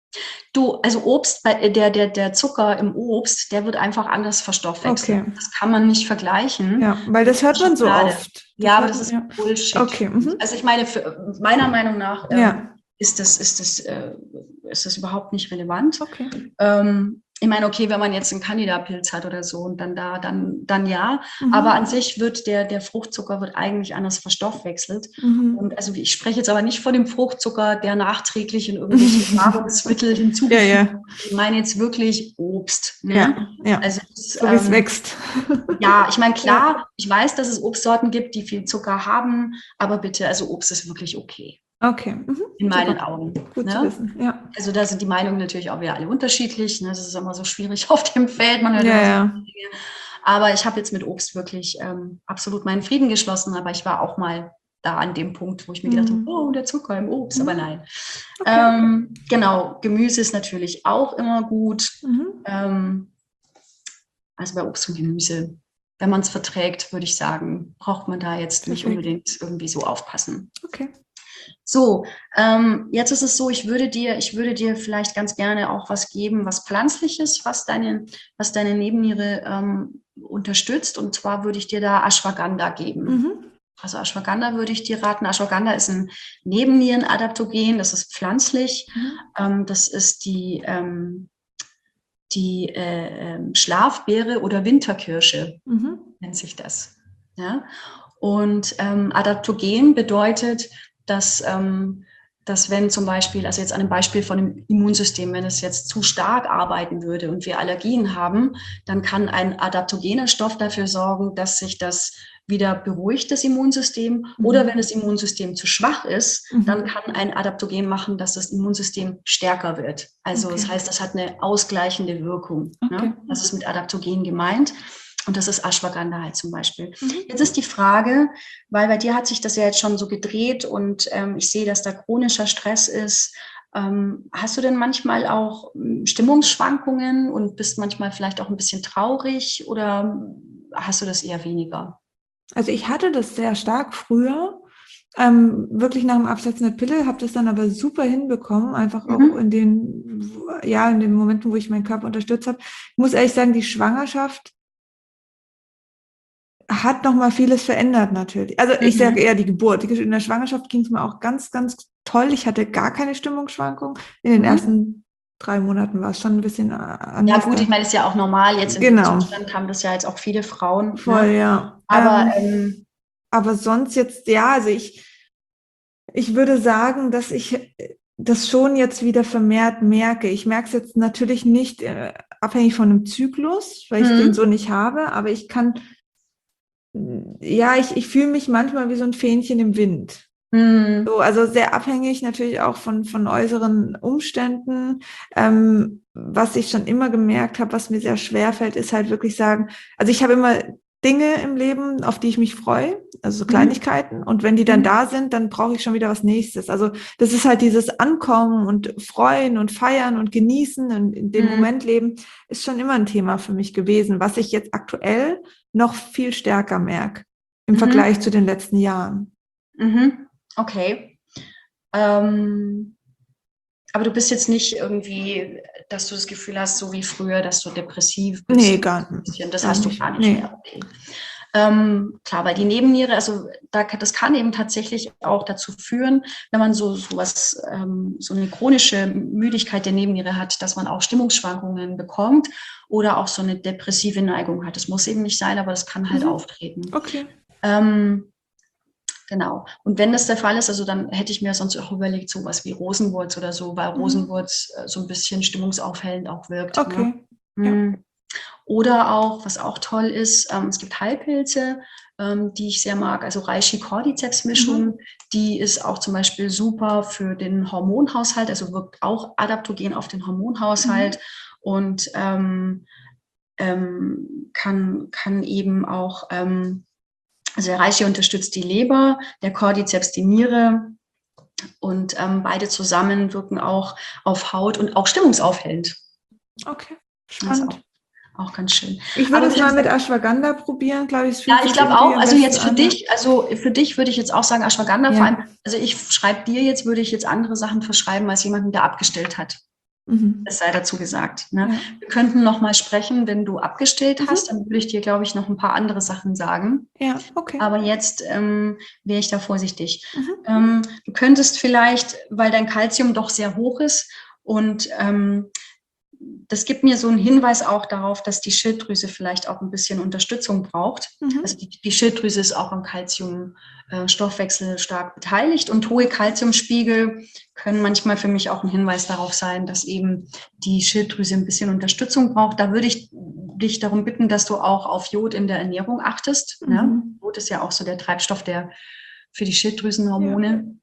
du, also Obst, bei- der, der, der Zucker im Obst, der wird einfach anders verstoffwechselt. Okay. Das kann man nicht vergleichen Ja, weil mit das hört man so Schokolade. oft. Das Ja, aber hört das man, ist ja. Bullshit. Okay. Mhm. Also ich meine, für, meiner Meinung nach ähm, Ja. ist das, ist das, äh, ist das überhaupt nicht relevant. Okay. Ähm, ich meine, okay, wenn man jetzt einen Candida-Pilz hat oder so und dann da, dann, dann ja. Aber Mhm. an sich wird der, der Fruchtzucker wird eigentlich anders verstoffwechselt. Mhm. Und also ich spreche jetzt aber nicht von dem Fruchtzucker, der nachträglich in irgendwelche Nahrungsmittel Ja, hinzugefügt wird. ja. Ich meine jetzt wirklich Obst. Ne? Ja, ja. Also das, So wie es ähm, wächst. ja, ich meine, Ja. klar, ich weiß, dass es Obstsorten gibt, die viel Zucker haben, aber bitte, also Obst ist wirklich okay, Okay. Mhm. in meinen Super. Augen. Gut zu Ne? wissen. Ja. Also da sind die Meinungen natürlich auch wieder alle unterschiedlich. Ne? Das ist immer so schwierig auf dem Feld, man hört Ja, immer so ja. viele Dinge. Aber ich habe jetzt mit Obst wirklich ähm, absolut meinen Frieden geschlossen, aber ich war auch mal da an dem Punkt, wo ich mir gedacht habe, Mhm. oh, der Zucker im Obst, aber Mhm. nein. Okay. Ähm, genau, Gemüse ist natürlich auch immer gut. Mhm. Ähm, also bei Obst und Gemüse, wenn man es verträgt, würde ich sagen, braucht man da jetzt nicht Perfekt. unbedingt irgendwie so aufpassen. Okay. So, ähm, jetzt ist es so, ich würde dir, ich würde dir vielleicht ganz gerne auch was geben, was Pflanzliches, was deine, was deine Nebenniere ähm, unterstützt. Und zwar würde ich dir da Ashwagandha geben. Mhm. Also Ashwagandha würde ich dir raten. Ashwagandha ist ein Nebennierenadaptogen, das ist pflanzlich. Mhm. Ähm, das ist die, ähm, die äh, ähm, Schlafbeere oder Winterkirsche, Mhm. nennt sich das. Ja? Und ähm, Adaptogen bedeutet, dass, ähm, dass wenn zum Beispiel, also jetzt an einem Beispiel von dem Immunsystem, wenn es jetzt zu stark arbeiten würde und wir Allergien haben, dann kann ein adaptogener Stoff dafür sorgen, dass sich das wieder beruhigt, das Immunsystem. Oder Mhm. wenn das Immunsystem zu schwach ist, dann Mhm. kann ein Adaptogen machen, dass das Immunsystem stärker wird. Also Okay. das heißt, das hat eine ausgleichende Wirkung. Okay. Ne? Das ist mit Adaptogen gemeint. Und das ist Ashwagandha halt zum Beispiel. Mhm. Jetzt ist die Frage, weil bei dir hat sich das ja jetzt schon so gedreht und ähm, ich sehe, dass da chronischer Stress ist. Ähm, hast du denn manchmal auch ähm, Stimmungsschwankungen und bist manchmal vielleicht auch ein bisschen traurig oder hast du das eher weniger? Also ich hatte das sehr stark früher, ähm, wirklich nach dem Absetzen der Pille, habe das dann aber super hinbekommen, einfach auch Mhm. in den, ja, in den Momenten, wo ich meinen Körper unterstützt habe. Ich muss ehrlich sagen, die Schwangerschaft hat nochmal vieles verändert natürlich. Also ich sage Mhm. eher die Geburt. In der Schwangerschaft ging es mir auch ganz, ganz toll. Ich hatte gar keine Stimmungsschwankungen. In den Mhm. ersten drei Monaten war es schon ein bisschen äh, Ja anders gut, ich da. meine, das ist ja auch normal. Jetzt in dem Genau, Zustand haben das ja jetzt auch viele Frauen. voll, Ne? ja. Aber Ähm, ähm, aber sonst jetzt, ja, also ich, ich würde sagen, dass ich das schon jetzt wieder vermehrt merke. Ich merke es jetzt natürlich nicht äh, abhängig von einem Zyklus, weil ich den mhm. so nicht habe, aber ich kann, ja, ich, ich fühle mich manchmal wie so ein Fähnchen im Wind. Mhm. So, also sehr abhängig natürlich auch von, von äußeren Umständen. Ähm, was ich schon immer gemerkt habe, was mir sehr schwer fällt, ist halt wirklich sagen, also ich habe immer Dinge im Leben, auf die ich mich freue, also so Mhm. Kleinigkeiten. Und wenn die dann Mhm. da sind, dann brauche ich schon wieder was Nächstes. Also das ist halt dieses Ankommen und Freuen und Feiern und Genießen und in dem Mhm. Moment leben, ist schon immer ein Thema für mich gewesen, was ich jetzt aktuell noch viel stärker merke im Mhm. Vergleich zu den letzten Jahren. Mhm. Okay. Ähm, aber du bist jetzt nicht irgendwie, dass du das Gefühl hast, so wie früher, dass du depressiv bist. Nee, gar, Ein bisschen. Das gar hast du nicht. gar nicht Nee. mehr. Okay. Ähm, klar, weil die Nebenniere, also da, das kann eben tatsächlich auch dazu führen, wenn man so, so was, ähm, so eine chronische Müdigkeit der Nebenniere hat, dass man auch Stimmungsschwankungen bekommt oder auch so eine depressive Neigung hat. Das muss eben nicht sein, aber das kann halt Mhm. auftreten. Okay. Ähm, Genau. Und wenn das der Fall ist, also dann hätte ich mir sonst auch überlegt, sowas wie Rosenwurz oder so, weil Mhm. Rosenwurz äh, so ein bisschen stimmungsaufhellend auch wirkt. Okay. Ne? Ja. Mm. Oder auch, was auch toll ist, ähm, es gibt Heilpilze, ähm, die ich sehr mag, also Reishi-Cordyceps-Mischung, Mhm. die ist auch zum Beispiel super für den Hormonhaushalt, also wirkt auch adaptogen auf den Hormonhaushalt Mhm. und ähm, ähm, kann, kann eben auch ähm, also der Reishi unterstützt die Leber, der Cordyceps die Niere und ähm, beide zusammen wirken auch auf Haut und auch stimmungsaufhellend. Okay. Das ist Spannend. auch, auch ganz schön. Ich würde Aber es wie mal mit gesagt, Ashwagandha probieren, glaube ich, es ja, fühlt ich sich glaube irgendwie auch, am also besten jetzt für an. Ja. dich, also für dich würde ich jetzt auch sagen Ashwagandha, vor allem, Ja. also ich schreibe dir jetzt, würde ich jetzt andere Sachen verschreiben als jemanden, der abgestellt hat. Mhm. Das sei dazu gesagt. Ne? Ja. Wir könnten noch mal sprechen, wenn du abgestellt hast, Mhm. dann würde ich dir, glaube ich, noch ein paar andere Sachen sagen. Ja, okay. Aber jetzt ähm, wäre ich da vorsichtig. Mhm. Ähm, du könntest vielleicht, weil dein Kalzium doch sehr hoch ist und ähm, das gibt mir so einen Hinweis auch darauf, dass die Schilddrüse vielleicht auch ein bisschen Unterstützung braucht. Mhm. Also die, die Schilddrüse ist auch am Kalziumstoffwechsel äh, stark beteiligt und hohe Kalziumspiegel können manchmal für mich auch ein Hinweis darauf sein, dass eben die Schilddrüse ein bisschen Unterstützung braucht. Da würde ich dich darum bitten, dass du auch auf Jod in der Ernährung achtest. Ne? Mhm. Jod ist ja auch so der Treibstoff der, für die Ja. Schilddrüsenhormone.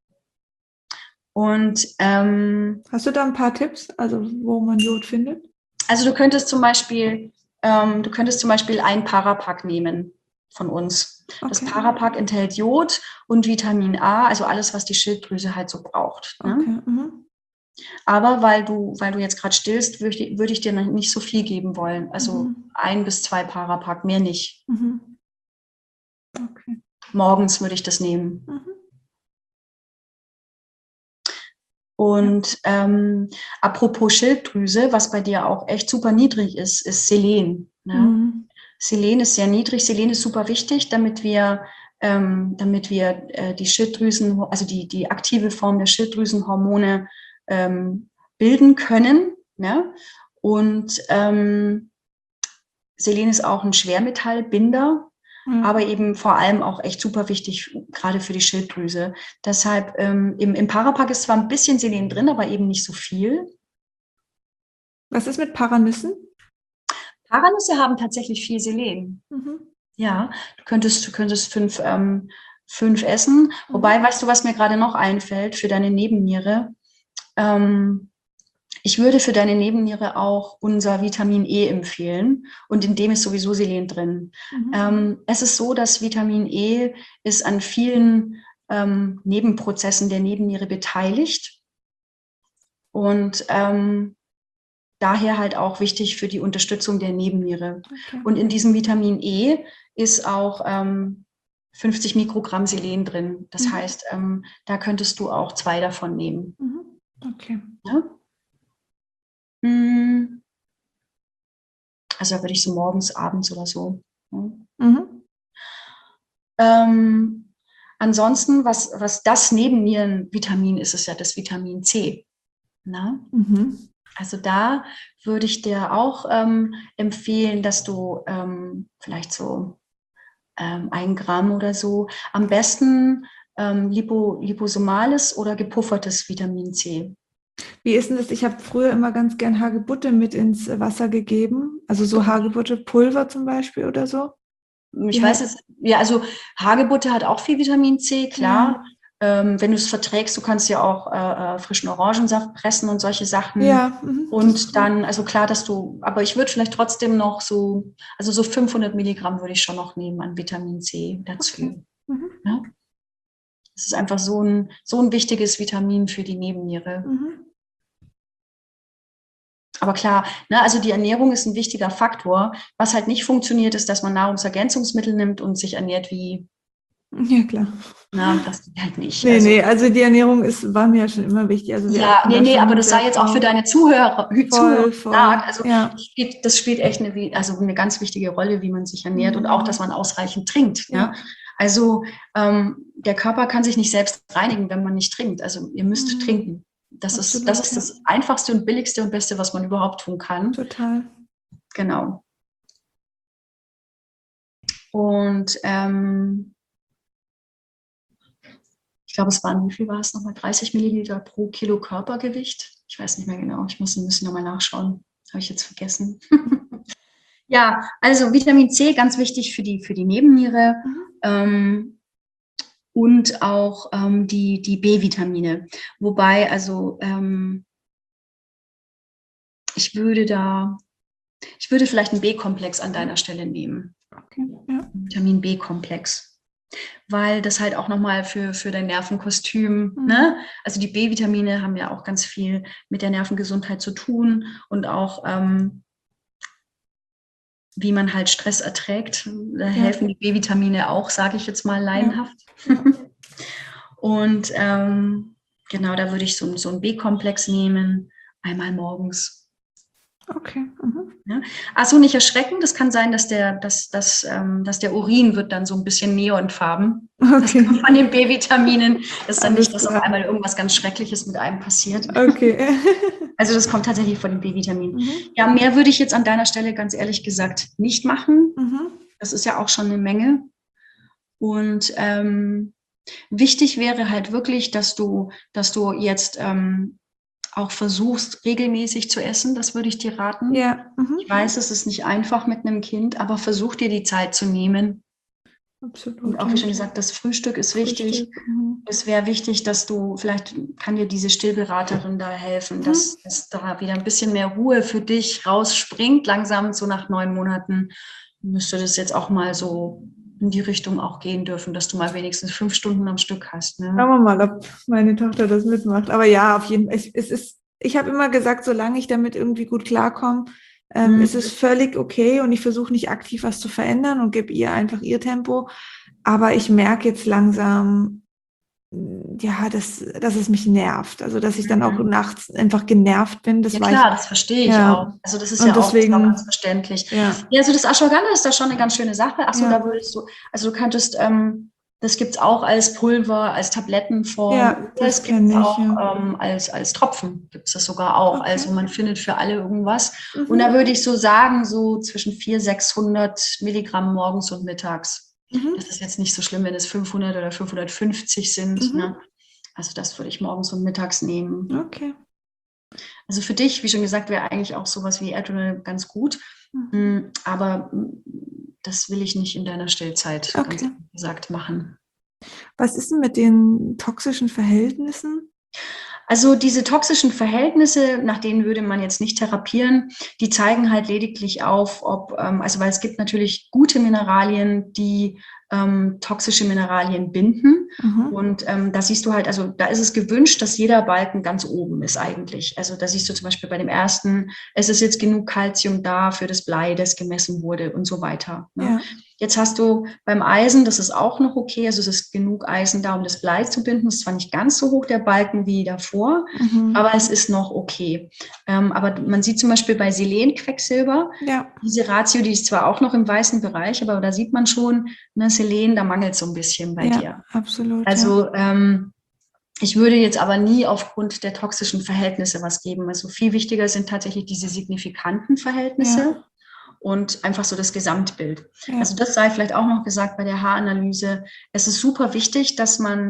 Und ähm, Hast du da ein paar Tipps, also wo man Jod findet? also du könntest zum Beispiel, ähm, du könntest zum Beispiel ein Parapack nehmen von uns. Das Okay. Parapack enthält Jod und Vitamin A, also alles, was die Schilddrüse halt so braucht. Ne? Okay. Mhm. Aber weil du, weil du jetzt gerade stillst, würde ich, würd ich dir nicht so viel geben wollen. Also Mhm. ein bis zwei Parapack, mehr nicht. Mhm. Okay. Morgens würde ich das nehmen. Mhm. Ja. Und ähm, apropos Schilddrüse, was bei dir auch echt super niedrig ist, ist Selen. Ne? Mhm. Selen ist sehr niedrig. Selen ist super wichtig, damit wir, ähm, damit wir äh, die Schilddrüsen, also die, die aktive Form der Schilddrüsenhormone ähm, bilden können. Ne? Und ähm, Selen ist auch ein Schwermetallbinder, Ja. aber eben vor allem auch echt super wichtig, gerade für die Schilddrüse. Deshalb ähm, im, im Parapack ist zwar ein bisschen Selen drin, aber eben nicht so viel. Was ist mit Paranüssen? Paranüsse haben tatsächlich viel Selen. Mhm. Ja, du könntest, du könntest fünf, ähm, fünf essen. Wobei, Mhm. weißt du, was mir gerade noch einfällt für deine Nebenniere? Ähm, ich würde für deine Nebenniere auch unser Vitamin E empfehlen und in dem ist sowieso Selen drin. Mhm. Ähm, es ist so, dass Vitamin E ist an vielen ähm, Nebenprozessen der Nebenniere beteiligt und ähm, daher halt auch wichtig für die Unterstützung der Nebenniere. Okay. Und in diesem Vitamin E ist auch ähm, fünfzig Mikrogramm Selen drin. Das Mhm. heißt, ähm, da könntest du auch zwei davon nehmen. Mhm. Okay. Ja? Hm. Also da würde ich so morgens, abends oder so. Ja. Mhm. Ähm, ansonsten, was, was das Nebennierenvitamin ist, ist ja das Vitamin C. Na? Mhm. Also da würde ich dir auch ähm, empfehlen, dass du ähm, vielleicht so ähm, ein Gramm oder so, am besten ähm, lipo, liposomales oder gepuffertes Vitamin C. Wie ist denn das? Ich habe früher immer ganz gern Hagebutte mit ins Wasser gegeben. Also so Hagebutte-Pulver zum Beispiel oder so. Ich Die weiß hat, jetzt, ja, also Hagebutte hat auch viel Vitamin C, ja. klar. Ähm, wenn du es verträgst, du kannst ja auch äh, äh, frischen Orangensaft pressen und solche Sachen. Ja. Mhm. Und dann, also klar, dass du, aber ich würde vielleicht trotzdem noch so, also so fünfhundert Milligramm würde ich schon noch nehmen an Vitamin C dazu. Okay. Mhm. Ja? Das ist einfach so ein, so ein wichtiges Vitamin für die Nebenniere. Mhm. Aber klar, ne, also die Ernährung ist ein wichtiger Faktor. Was halt nicht funktioniert, ist, dass man Nahrungsergänzungsmittel nimmt und sich ernährt wie, Ja, klar. na, das geht halt nicht. Nee, also, nee, also die Ernährung ist, war mir ja schon immer wichtig. Also wir ja, achten nee, da nee, aber schon das sehr sei jetzt auch für drauf. deine Zuhörer, Zuhörer Voll, voll. gesagt. Also Ja. das spielt, das spielt echt eine, also eine ganz wichtige Rolle, wie man sich ernährt Mhm. und auch, dass man ausreichend trinkt. Ja. Ne? Also ähm, der Körper kann sich nicht selbst reinigen, wenn man nicht trinkt. Also ihr müsst Mhm. trinken. Das Absolut, ist, das ist ja. das Einfachste und Billigste und Beste, was man überhaupt tun kann. Total. Genau. Und ähm, ich glaube, es waren, wie viel war es nochmal? dreißig Milliliter pro Kilo Körpergewicht. Ich weiß nicht mehr genau. Ich muss ein bisschen nochmal nachschauen. Habe ich jetzt vergessen. Ja, also Vitamin C, ganz wichtig für die, für die Nebenniere. Mhm. Ähm, und auch ähm, die, die B-Vitamine. Wobei, also ähm, ich würde da, ich würde vielleicht einen B-Komplex an deiner Stelle nehmen. Okay, ja. Vitamin B-Komplex. Weil das halt auch nochmal für, für dein Nervenkostüm, Mhm. ne? Also die B-Vitamine haben ja auch ganz viel mit der Nervengesundheit zu tun und auch ähm, wie man halt Stress erträgt. Da Ja. helfen die B-Vitamine auch, sage ich jetzt mal laienhaft. Ja. Ja. Und ähm, genau, da würde ich so, so einen B-Komplex nehmen, einmal morgens. Okay. Mhm. Ja. Achso, nicht erschrecken. Das kann sein, dass der, dass, dass, ähm, dass der Urin wird dann so ein bisschen neonfarben. Okay. Das kommt von den B-Vitaminen. Das ist dann Alles nicht, dass klar. auf einmal irgendwas ganz Schreckliches mit einem passiert. Okay. Also das kommt tatsächlich von den B-Vitaminen. Mhm. Ja, mehr würde ich jetzt an deiner Stelle ganz ehrlich gesagt nicht machen. Mhm. Das ist ja auch schon eine Menge. Und ähm, wichtig wäre halt wirklich, dass du, dass du jetzt ähm, auch versuchst, regelmäßig zu essen. Das würde ich dir raten. Ja. Mhm. Ich weiß, es ist nicht einfach mit einem Kind, aber versuch dir die Zeit zu nehmen. Absolut. Und auch wie schon gesagt, das Frühstück ist wichtig. Frühstück. Mhm. Es wäre wichtig, dass du, vielleicht kann dir diese Stillberaterin da helfen, Mhm. dass, dass da wieder ein bisschen mehr Ruhe für dich rausspringt. Langsam, so nach neun Monaten, müsste das jetzt auch mal so in die Richtung auch gehen dürfen, dass du mal wenigstens fünf Stunden am Stück hast. Ne? Schauen wir mal, ob meine Tochter das mitmacht. Aber ja, auf jeden Fall. Es, es ist, ich habe immer gesagt, solange ich damit irgendwie gut klarkomme, ähm, Mhm. ist es völlig okay und ich versuche nicht aktiv was zu verändern und gebe ihr einfach ihr Tempo. Aber ich merke jetzt langsam, ja, dass, dass es mich nervt. Also, dass ich dann auch Mhm. nachts einfach genervt bin. Das Ja war klar, ich, das verstehe ich ja. auch. Also das ist Und ja auch, ist auch ganz deswegen, verständlich. ja, Ja, also das Ashwagandha ist da schon eine ganz schöne Sache. Achso, Ja. da würdest du, also du könntest, ähm, das gibt es auch als Pulver, als Tablettenform. ja, Oder das es gibt kenne es ich, auch ja. ähm, als, als Tropfen, gibt es das sogar auch. Okay. Also man findet für alle irgendwas. Mhm. Und da würde ich so sagen, so zwischen vierhundert, sechshundert Milligramm morgens und mittags. Mhm. Das ist jetzt nicht so schlimm, wenn es fünfhundert oder fünfhundertfünfzig sind. Mhm. Ne? Also das würde ich morgens und mittags nehmen. Okay. Also für dich, wie schon gesagt, wäre eigentlich auch sowas wie Adrenal ganz gut. Mhm. Aber das will ich nicht in deiner Stillzeit, Okay. ganz ehrlich gesagt, machen. Was ist denn mit den toxischen Verhältnissen? Also diese toxischen Verhältnisse, nach denen würde man jetzt nicht therapieren, die zeigen halt lediglich auf, ob, ähm, also weil es gibt natürlich gute Mineralien, die ähm, toxische Mineralien binden. Mhm. Und ähm, da siehst du halt, also da ist es gewünscht, dass jeder Balken ganz oben ist eigentlich. Also da siehst du zum Beispiel bei dem ersten, es ist jetzt genug Kalzium da für das Blei, das gemessen wurde und so weiter. Ne? Ja. Jetzt hast du beim Eisen, das ist auch noch okay, also es ist genug Eisen da, um das Blei zu binden. Es ist zwar nicht ganz so hoch der Balken wie davor, Mhm. aber es ist noch okay. Ähm, aber man sieht zum Beispiel bei Selen-Quecksilber, Ja. diese Ratio, die ist zwar auch noch im weißen Bereich, aber da sieht man schon, ne, Selen, da mangelt es so ein bisschen bei Ja, dir. absolut. Also ähm, ich würde jetzt aber nie aufgrund der toxischen Verhältnisse was geben. Also viel wichtiger sind tatsächlich diese signifikanten Verhältnisse. Ja. Und einfach so das Gesamtbild. Ja. Also das sei vielleicht auch noch gesagt bei der Haaranalyse. Es ist super wichtig, dass man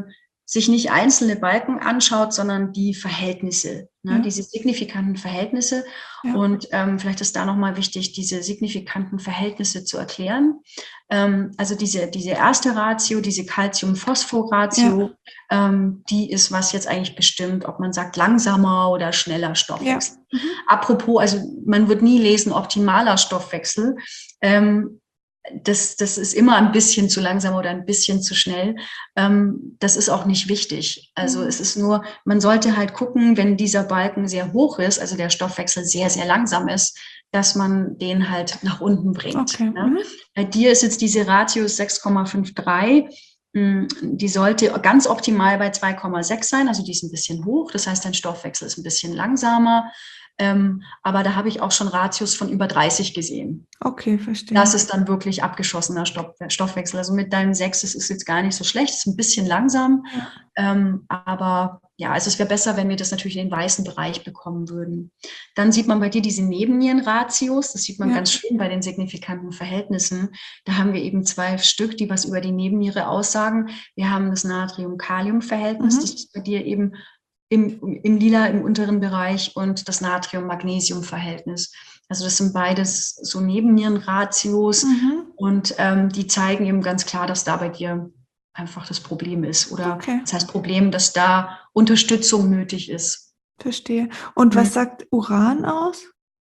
sich nicht einzelne Balken anschaut, sondern die Verhältnisse, ne? Ja. Diese signifikanten Verhältnisse. Ja. Und ähm, vielleicht ist da nochmal wichtig, diese signifikanten Verhältnisse zu erklären. Ähm, also diese, diese erste Ratio, diese Calcium-Phosphor-Ratio, ja. ähm, die ist, was jetzt eigentlich bestimmt, ob man sagt langsamer oder schneller Stoffwechsel. Ja. Mhm. Apropos, also man wird nie lesen, optimaler Stoffwechsel. Ähm, Das, das ist immer ein bisschen zu langsam oder ein bisschen zu schnell. Ähm, das ist auch nicht wichtig. Also mhm. es ist nur, man sollte halt gucken, wenn dieser Balken sehr hoch ist, also der Stoffwechsel sehr, sehr langsam ist, dass man den halt nach unten bringt. Okay. Ja? Mhm. Bei dir ist jetzt diese Ratio sechs Komma dreiundfünfzig. Die sollte ganz optimal bei zwei Komma sechs sein, also die ist ein bisschen hoch. Das heißt, dein Stoffwechsel ist ein bisschen langsamer. Ähm, aber da habe ich auch schon Ratios von über dreißig gesehen. Okay, verstehe. Das ist dann wirklich abgeschossener Stoff, Stoffwechsel. Also mit deinem sechs, das ist jetzt gar nicht so schlecht, ist ein bisschen langsam. Ja. Ähm, aber ja, also es wäre besser, wenn wir das natürlich in den weißen Bereich bekommen würden. Dann sieht man bei dir diese Nebennierenratios. Das sieht man ja. ganz schön bei den signifikanten Verhältnissen. Da haben wir eben zwei Stück, die was über die Nebenniere aussagen. Wir haben das Natrium-Kalium-Verhältnis. Mhm. Das ist bei dir eben Im, im Lila, im unteren Bereich, und das Natrium-Magnesium-Verhältnis. Also das sind beides so Nebennierenratios mhm. und ähm, die zeigen eben ganz klar, dass da bei dir einfach das Problem ist. Oder okay. das heißt Problem, dass da Unterstützung nötig ist. Verstehe. Und mhm. was sagt Uran aus?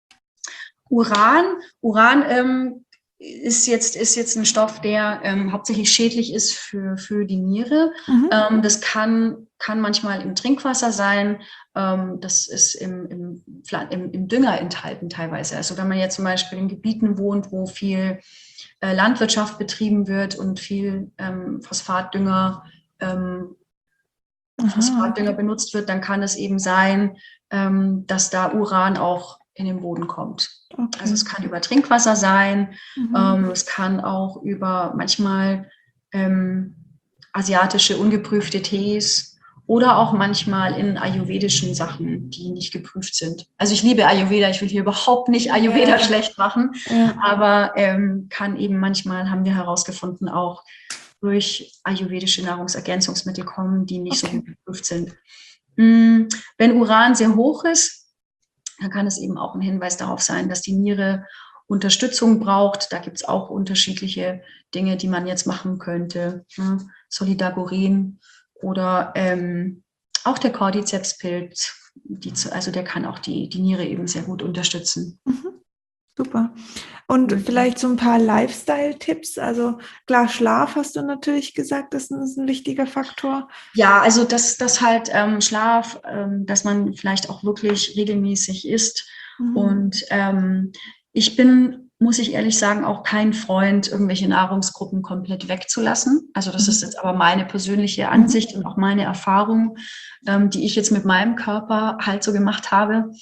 Uran, Uran ähm, ist jetzt, ist jetzt ein Stoff, der ähm, hauptsächlich schädlich ist für, für die Niere. Mhm. Ähm, das kann, kann manchmal im Trinkwasser sein. Ähm, das ist im, im, im, im Dünger enthalten teilweise. Also wenn man jetzt zum Beispiel in Gebieten wohnt, wo viel äh, Landwirtschaft betrieben wird und viel ähm, Phosphatdünger, ähm, Phosphatdünger benutzt wird, dann kann es eben sein, ähm, dass da Uran auch in den Boden kommt. Okay. Also es kann über Trinkwasser sein, mhm. ähm, es kann auch über manchmal ähm, asiatische ungeprüfte Tees oder auch manchmal in ayurvedischen Sachen, die nicht geprüft sind. Also ich liebe Ayurveda, ich will hier überhaupt nicht Ayurveda ja. schlecht machen, ja. aber ähm, kann eben manchmal, haben wir herausgefunden, auch durch ayurvedische Nahrungsergänzungsmittel kommen, die nicht okay. so gut geprüft sind. Mhm. Wenn Uran sehr hoch ist, dann kann es eben auch ein Hinweis darauf sein, dass die Niere Unterstützung braucht. Da gibt es auch unterschiedliche Dinge, die man jetzt machen könnte. Ne? Solidagorin oder ähm, auch der Cordyceps-Pilz, die, also der kann auch die, die Niere eben sehr gut unterstützen. Mhm. Super. Und mhm. vielleicht so ein paar Lifestyle-Tipps. Also klar, Schlaf hast du natürlich gesagt, das ist ein wichtiger Faktor. Ja, also das, das halt ähm, Schlaf, ähm, dass man vielleicht auch wirklich regelmäßig isst. Mhm. Und ähm, ich bin, muss ich ehrlich sagen, auch kein Freund, irgendwelche Nahrungsgruppen komplett wegzulassen. Also das mhm. ist jetzt aber meine persönliche Ansicht mhm. und auch meine Erfahrung, ähm, die ich jetzt mit meinem Körper halt so gemacht habe.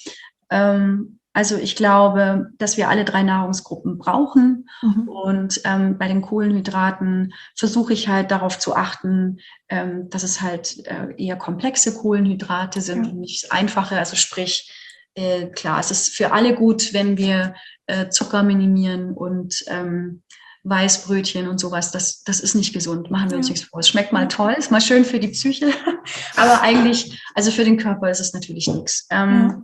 Ähm, Also ich glaube, dass wir alle drei Nahrungsgruppen brauchen. Mhm. Und ähm, bei den Kohlenhydraten versuche ich halt darauf zu achten, ähm, dass es halt äh, eher komplexe Kohlenhydrate sind ja. und nicht einfache. Also sprich, äh, klar, es ist für alle gut, wenn wir äh, Zucker minimieren und ähm, Weißbrötchen und sowas. Das, das ist nicht gesund, machen wir uns ja. nichts vor. Es schmeckt mal toll, ist mal schön für die Psyche, aber eigentlich, also für den Körper ist es natürlich nichts. Ähm, ja.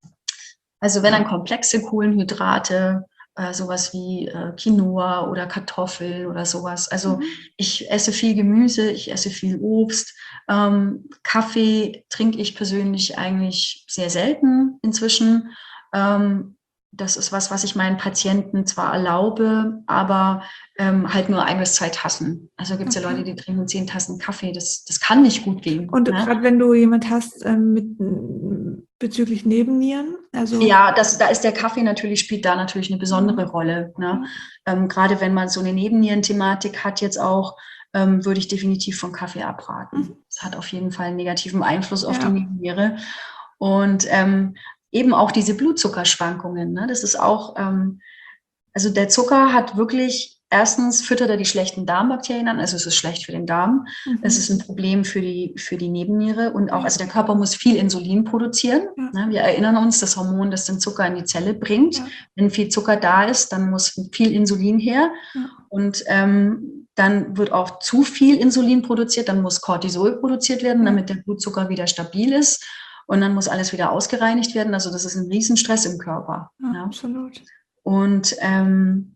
Also wenn dann komplexe Kohlenhydrate, äh, sowas wie äh, Quinoa oder Kartoffeln oder sowas. Also mhm. ich esse viel Gemüse, ich esse viel Obst. Ähm, Kaffee trinke ich persönlich eigentlich sehr selten inzwischen. Ähm, das ist was, was ich meinen Patienten zwar erlaube, aber ähm, halt nur ein bis zwei Tassen. Also gibt es okay. ja Leute, die trinken zehn Tassen Kaffee. Das, das kann nicht gut gehen. Und ne? gerade wenn du jemand hast ähm, mit bezüglich Nebennieren? Also ja, das, da ist der Kaffee natürlich, spielt da natürlich eine besondere mhm. Rolle. Ne? Ja. Ähm, gerade wenn man so eine Nebennierenthematik hat jetzt auch, ähm, würde ich definitiv von Kaffee abraten. Mhm. Das hat auf jeden Fall einen negativen Einfluss auf ja. die Nebenniere. Und ähm, eben auch diese Blutzuckerschwankungen. Ne? Das ist auch, ähm, also der Zucker hat wirklich, erstens füttert er die schlechten Darmbakterien an, also es ist schlecht für den Darm. Mhm. Es ist ein Problem für die, für die Nebenniere und auch, also der Körper muss viel Insulin produzieren. Ja. Ne? Wir erinnern uns, das Hormon, das den Zucker in die Zelle bringt. Ja. Wenn viel Zucker da ist, dann muss viel Insulin her. Ja. Und ähm, dann wird auch zu viel Insulin produziert, dann muss Cortisol produziert werden, damit der Blutzucker wieder stabil ist. Und dann muss alles wieder ausgereinigt werden. Also das ist ein Riesenstress im Körper. Ja, ja. Absolut. Und ähm,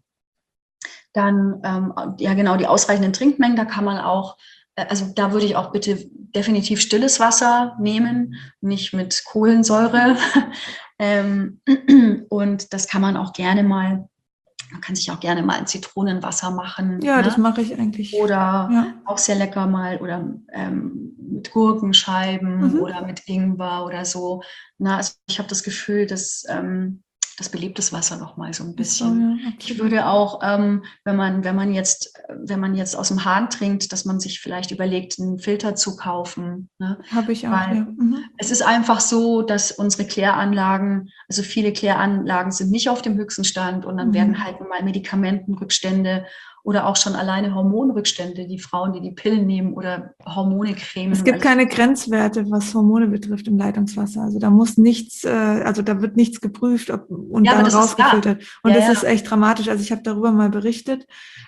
dann, ähm, ja genau, die ausreichenden Trinkmengen, da kann man auch, äh, also da würde ich auch bitte definitiv stilles Wasser nehmen, nicht mit Kohlensäure. ähm, und das kann man auch gerne mal, man kann sich auch gerne mal ein Zitronenwasser machen. Ja, ne? das mache ich eigentlich. Oder ja. auch sehr lecker mal oder ähm, mit Gurkenscheiben mhm. oder mit Ingwer oder so. Na, also ich habe das Gefühl, dass ähm, das belebt das Wasser noch mal so ein bisschen. So, ja, ich würde auch, ähm, wenn man, wenn man jetzt, wenn man jetzt aus dem Hahn trinkt, dass man sich vielleicht überlegt, einen Filter zu kaufen. Ne? Habe ich auch, Weil ja. Mhm. Es ist einfach so, dass unsere Kläranlagen, also viele Kläranlagen sind nicht auf dem höchsten Stand und dann mhm. werden halt mal Medikamentenrückstände oder auch schon alleine Hormonrückstände, die Frauen, die die Pillen nehmen oder Hormone cremen. Es gibt keine Grenzwerte, was Hormone betrifft im Leitungswasser. Also da muss nichts, äh, also da wird nichts geprüft ob, und ja, dann rausgefiltert. Und ja, das ja. ist echt dramatisch. Also ich habe darüber mal berichtet,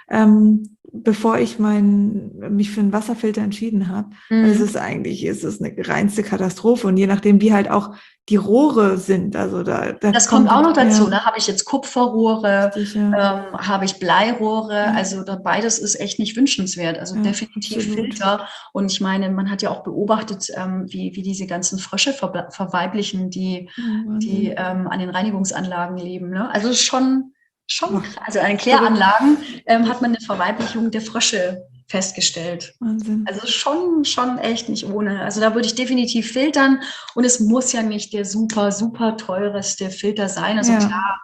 ähm, bevor ich mein, mich für einen Wasserfilter entschieden habe. Mhm. Also es ist eigentlich, es ist eine reinste Katastrophe. Und je nachdem, wie halt auch die Rohre sind. Also da, da das kommt, kommt auch noch dazu. Ja. Ne? Habe ich jetzt Kupferrohre, Richtig, ja. ähm, habe ich Bleirohre? Ja. Also da, beides ist echt nicht wünschenswert. Also ja, definitiv absolut. Filter. Und ich meine, man hat ja auch beobachtet, ähm, wie, wie diese ganzen Frösche ver- verweiblichen, die, ja, die ähm, an den Reinigungsanlagen leben. Ne? Also schon, schon also an den Kläranlagen ähm, hat man eine Verweiblichung der Frösche festgestellt. Wahnsinn. Also schon, schon echt nicht ohne. Also da würde ich definitiv filtern und es muss ja nicht der super, super teureste Filter sein. Also ja. klar,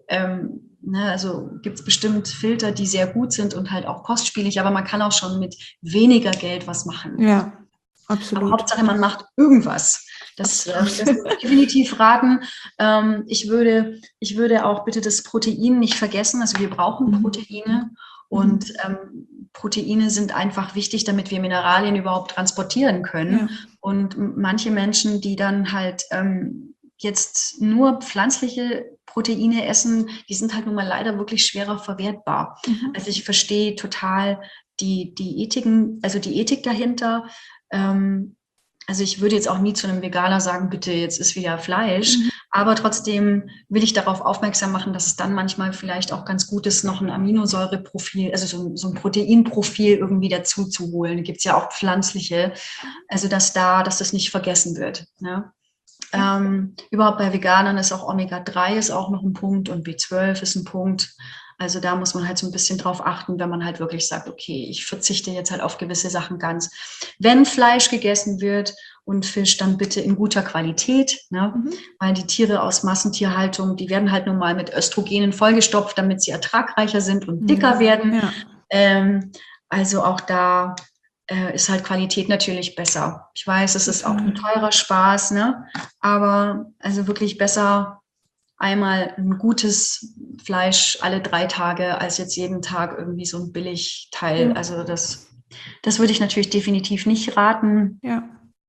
ähm, ne, also gibt es bestimmt Filter, die sehr gut sind und halt auch kostspielig, aber man kann auch schon mit weniger Geld was machen. Ja, absolut. Aber Hauptsache, man macht irgendwas. Das, äh, das würde ich definitiv raten. Ähm, ich würde, ich würde auch bitte das Protein nicht vergessen. Also wir brauchen mhm. Proteine. Und ähm, Proteine sind einfach wichtig, damit wir Mineralien überhaupt transportieren können. Ja. Und manche Menschen, die dann halt ähm, jetzt nur pflanzliche Proteine essen, die sind halt nun mal leider wirklich schwerer verwertbar. Mhm. Also ich verstehe total die, die Ethiken, also die Ethik dahinter. Ähm, Also ich würde jetzt auch nie zu einem Veganer sagen, bitte, jetzt ist wieder Fleisch. Mhm. Aber trotzdem will ich darauf aufmerksam machen, dass es dann manchmal vielleicht auch ganz gut ist, noch ein Aminosäureprofil, also so, so ein Proteinprofil irgendwie dazu zu holen. Da gibt es ja auch pflanzliche. Also dass da, dass das nicht vergessen wird. Ne? Mhm. Ähm, überhaupt bei Veganern ist auch Omega drei ist auch noch ein Punkt und B zwölf ist ein Punkt. Also da muss man halt so ein bisschen drauf achten, wenn man halt wirklich sagt, okay, ich verzichte jetzt halt auf gewisse Sachen ganz. Wenn Fleisch gegessen wird und Fisch, dann bitte in guter Qualität, ne? Mhm. Weil die Tiere aus Massentierhaltung, die werden halt nun mal mit Östrogenen vollgestopft, damit sie ertragreicher sind und dicker ja. werden. Ja. Ähm, also auch da äh, ist halt Qualität natürlich besser. Ich weiß, es ist auch ein teurer Spaß, ne? Aber also wirklich besser einmal ein gutes Fleisch alle drei Tage als jetzt jeden Tag irgendwie so ein Billigteil. Ja. Also das, das würde ich natürlich definitiv nicht raten. Ja.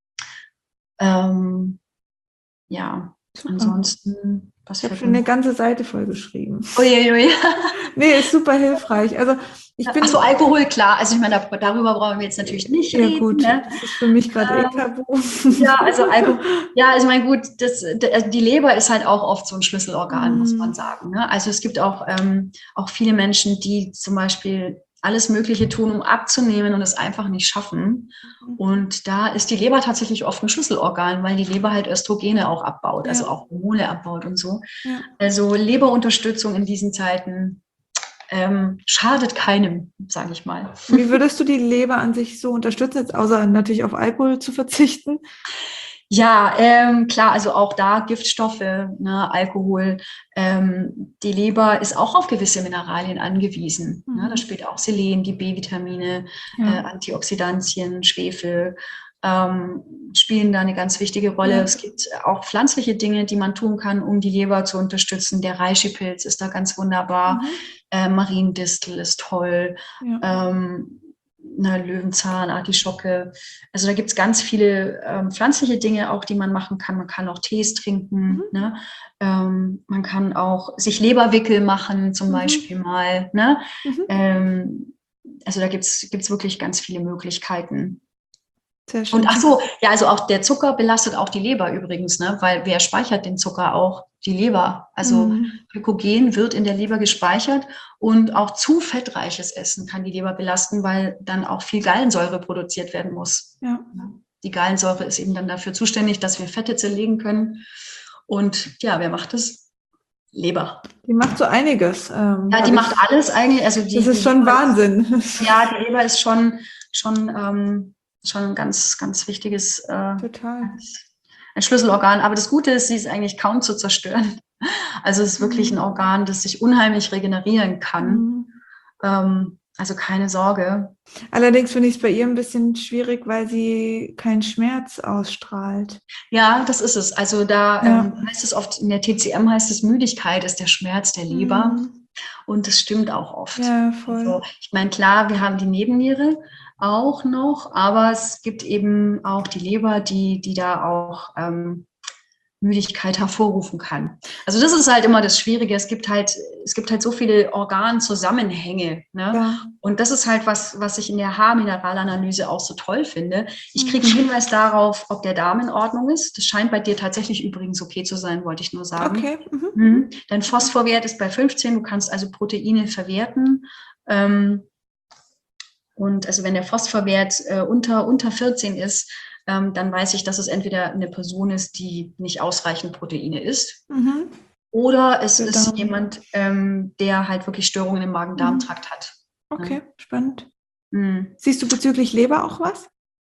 Ähm, ja, super. Ansonsten, was ich habe schon eine ganze Seite voll geschrieben. Uiuiui. Nee, ist super hilfreich. Also ich bin. Achso, Alkohol, klar. Also ich meine, darüber brauchen wir jetzt natürlich nicht ja, reden. Ja gut, ne? Das ist für mich gerade ähm, eh tabu. Ja, also Alkohol. Ja, also ich meine, gut, das, die Leber ist halt auch oft so ein Schlüsselorgan, mm. muss man sagen. Ne? Also es gibt auch, ähm, auch viele Menschen, die zum Beispiel alles Mögliche tun, um abzunehmen und es einfach nicht schaffen. Und da ist die Leber tatsächlich oft ein Schlüsselorgan, weil die Leber halt Östrogene auch abbaut, ja. also auch Hormone abbaut und so. Ja. Also Leberunterstützung in diesen Zeiten ähm, schadet keinem, sage ich mal. Wie würdest du die Leber an sich so unterstützen, jetzt außer natürlich auf Alkohol zu verzichten? Ja, ähm, klar, also auch da Giftstoffe, ne, Alkohol. Ähm, die Leber ist auch auf gewisse Mineralien angewiesen. Mhm. Ne? Da spielt auch Selen, die B-Vitamine, ja. äh, Antioxidantien, Schwefel ähm, spielen da eine ganz wichtige Rolle. Ja. Es gibt auch pflanzliche Dinge, die man tun kann, um die Leber zu unterstützen. Der Reishi-Pilz ist da ganz wunderbar. Mhm. Äh, Mariendistel ist toll. Ja. Ähm, Ne, Löwenzahn, Artischocke. Also da gibt es ganz viele ähm, pflanzliche Dinge auch, die man machen kann. Man kann auch Tees trinken. Mhm. Ne? Ähm, man kann auch sich Leberwickel machen, zum mhm. Beispiel mal. Ne? Mhm. Ähm, also da gibt es wirklich ganz viele Möglichkeiten. Sehr schön. Und ach so, ja, also auch der Zucker belastet auch die Leber übrigens, ne? Weil wer speichert den Zucker auch? Die Leber. Also Mhm. Glykogen wird in der Leber gespeichert und auch zu fettreiches Essen kann die Leber belasten, weil dann auch viel Gallensäure produziert werden muss. Ja. Die Gallensäure ist eben dann dafür zuständig, dass wir Fette zerlegen können. Und ja, wer macht das? Leber. Die macht so einiges. Ähm, Ja, die macht ich, alles eigentlich. Also die, das ist die schon Leber Wahnsinn. Ist, ja, die Leber ist schon, schon, ähm, schon ein ganz, ganz wichtiges äh, Total. ein Schlüsselorgan. Aber das Gute ist, sie ist eigentlich kaum zu zerstören. Also es ist wirklich ein Organ, das sich unheimlich regenerieren kann. Mhm. Ähm, also keine Sorge. Allerdings finde ich es bei ihr ein bisschen schwierig, weil sie keinen Schmerz ausstrahlt. Ja, das ist es. Also da Ja. ähm, heißt es oft, in der T C M heißt es, Müdigkeit ist der Schmerz der Leber. Mhm. Und das stimmt auch oft. Ja, voll. Also, ich meine, klar, wir haben die Nebenniere auch noch, aber es gibt eben auch die Leber, die, die da auch ähm, Müdigkeit hervorrufen kann. Also das ist halt immer das Schwierige. Es gibt halt, es gibt halt so viele Organzusammenhänge. Ne? Ja. Und das ist halt was, was ich in der Haarmineralanalyse auch so toll finde. Ich kriege Mhm. einen Hinweis darauf, ob der Darm in Ordnung ist. Das scheint bei dir tatsächlich übrigens okay zu sein, wollte ich nur sagen. Okay. Mhm. Mhm. Dein Phosphorwert ist bei fünfzehn. Du kannst also Proteine verwerten. Ähm, und also wenn der Phosphorwert äh, unter, unter vierzehn ist, ähm, dann weiß ich, dass es entweder eine Person ist, die nicht ausreichend Proteine isst, Mhm. oder es Der ist Darm. jemand, ähm, der halt wirklich Störungen im Magen-Darm-Trakt Mhm. hat. Okay, Ja. spannend. Mhm. Siehst du bezüglich Leber auch was?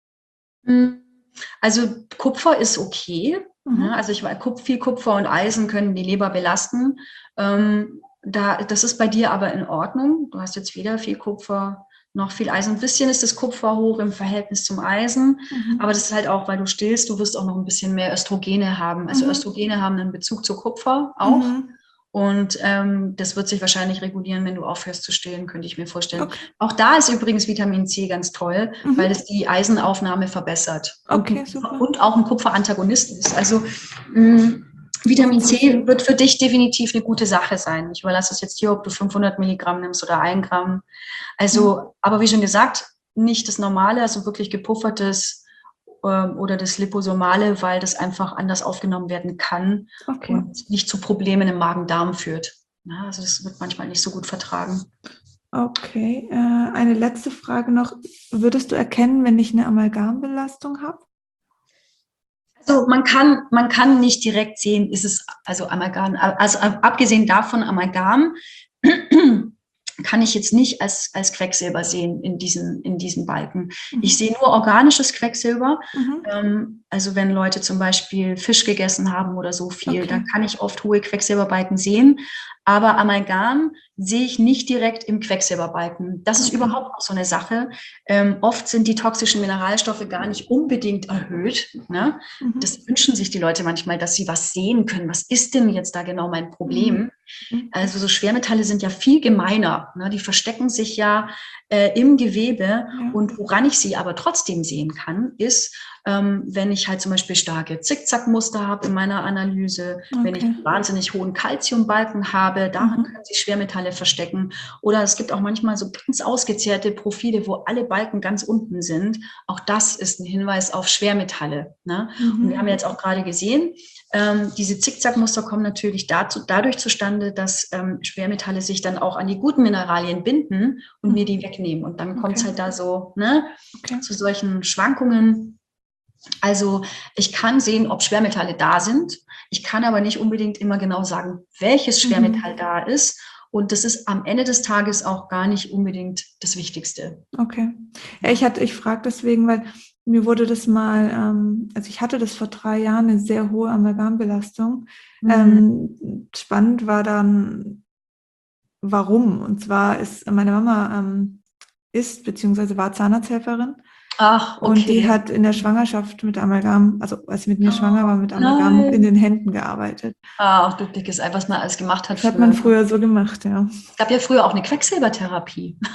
Also Kupfer ist okay. Mhm. Ne? Also ich weiß, viel Kupfer und Eisen können die Leber belasten. Ähm, da, das ist bei dir aber in Ordnung. Du hast jetzt weder viel Kupfer noch viel Eisen. Ein bisschen ist das Kupfer hoch im Verhältnis zum Eisen, Mhm. aber das ist halt auch, weil du stillst, du wirst auch noch ein bisschen mehr Östrogene haben. Also Mhm. Östrogene haben einen Bezug zu Kupfer auch. Mhm. Und ähm, das wird sich wahrscheinlich regulieren, wenn du aufhörst zu stillen, könnte ich mir vorstellen. Okay. Auch da ist übrigens Vitamin C ganz toll, Mhm. weil es die Eisenaufnahme verbessert. Okay, und, super. und auch ein Kupferantagonist ist. Also mh, Vitamin Gut zu C wissen. wird für dich definitiv eine gute Sache sein. Ich überlasse es jetzt hier, ob du fünfhundert Milligramm nimmst oder ein Gramm. Also, Ja. aber wie schon gesagt, nicht das Normale, also wirklich gepuffertes ähm, oder das Liposomale, weil das einfach anders aufgenommen werden kann Okay. und nicht zu Problemen im Magen-Darm führt. Ja, also das wird manchmal nicht so gut vertragen. Okay, äh, eine letzte Frage noch. Würdest du erkennen, wenn ich eine Amalgambelastung habe? Also man kann, man kann nicht direkt sehen, ist es also Amalgam, also abgesehen davon Amalgam, kann ich jetzt nicht als, als Quecksilber sehen in diesen, in diesen Balken. Mhm. Ich sehe nur organisches Quecksilber. Mhm. Ähm, also wenn Leute zum Beispiel Fisch gegessen haben oder so viel, Okay. da kann ich oft hohe Quecksilberbalken sehen. Aber Amalgam sehe ich nicht direkt im Quecksilberbalken. Das ist Okay. überhaupt auch so eine Sache. Ähm, oft sind die toxischen Mineralstoffe gar nicht unbedingt erhöht. Ne? Mhm. Das wünschen sich die Leute manchmal, dass sie was sehen können. Was ist denn jetzt da genau mein Problem? Mhm. Also so Schwermetalle sind ja viel gemeiner. Ne? Die verstecken sich ja äh, im Gewebe. Ja. Und woran ich sie aber trotzdem sehen kann, ist, ähm, wenn ich halt zum Beispiel starke Zickzackmuster habe in meiner Analyse, Okay. wenn ich einen wahnsinnig hohen Calciumbalken habe, daran Mhm. können sich Schwermetalle verstecken. Oder es gibt auch manchmal so ganz ausgezehrte Profile, wo alle Balken ganz unten sind. Auch das ist ein Hinweis auf Schwermetalle. Ne? Mhm. Und wir haben jetzt auch gerade gesehen, ähm, diese Zickzackmuster kommen natürlich dazu, dadurch zustande, dass ähm, Schwermetalle sich dann auch an die guten Mineralien binden und Mhm. mir die wegnehmen. Und dann kommt es Okay. halt da so ne, Okay. zu solchen Schwankungen. Also ich kann sehen, ob Schwermetalle da sind. Ich kann aber nicht unbedingt immer genau sagen, welches Schwermetall Mhm. da ist. Und das ist am Ende des Tages auch gar nicht unbedingt das Wichtigste. Okay. Ja, ich hatte, ich frage deswegen, weil mir wurde das mal, ähm, also ich hatte das vor drei Jahren, eine sehr hohe Amalgambelastung. Mhm. Ähm, spannend war dann, warum. Und zwar ist meine Mama ähm, ist beziehungsweise war Zahnarzthelferin. Ach, okay. Und die hat in der Schwangerschaft mit Amalgam, also als sie mit mir Oh, schwanger war, mit Amalgam nein. in den Händen gearbeitet. Ah, du dickes Ei, was man alles gemacht hat Das hat man früher. früher so gemacht, ja. Es gab ja früher auch eine Quecksilbertherapie.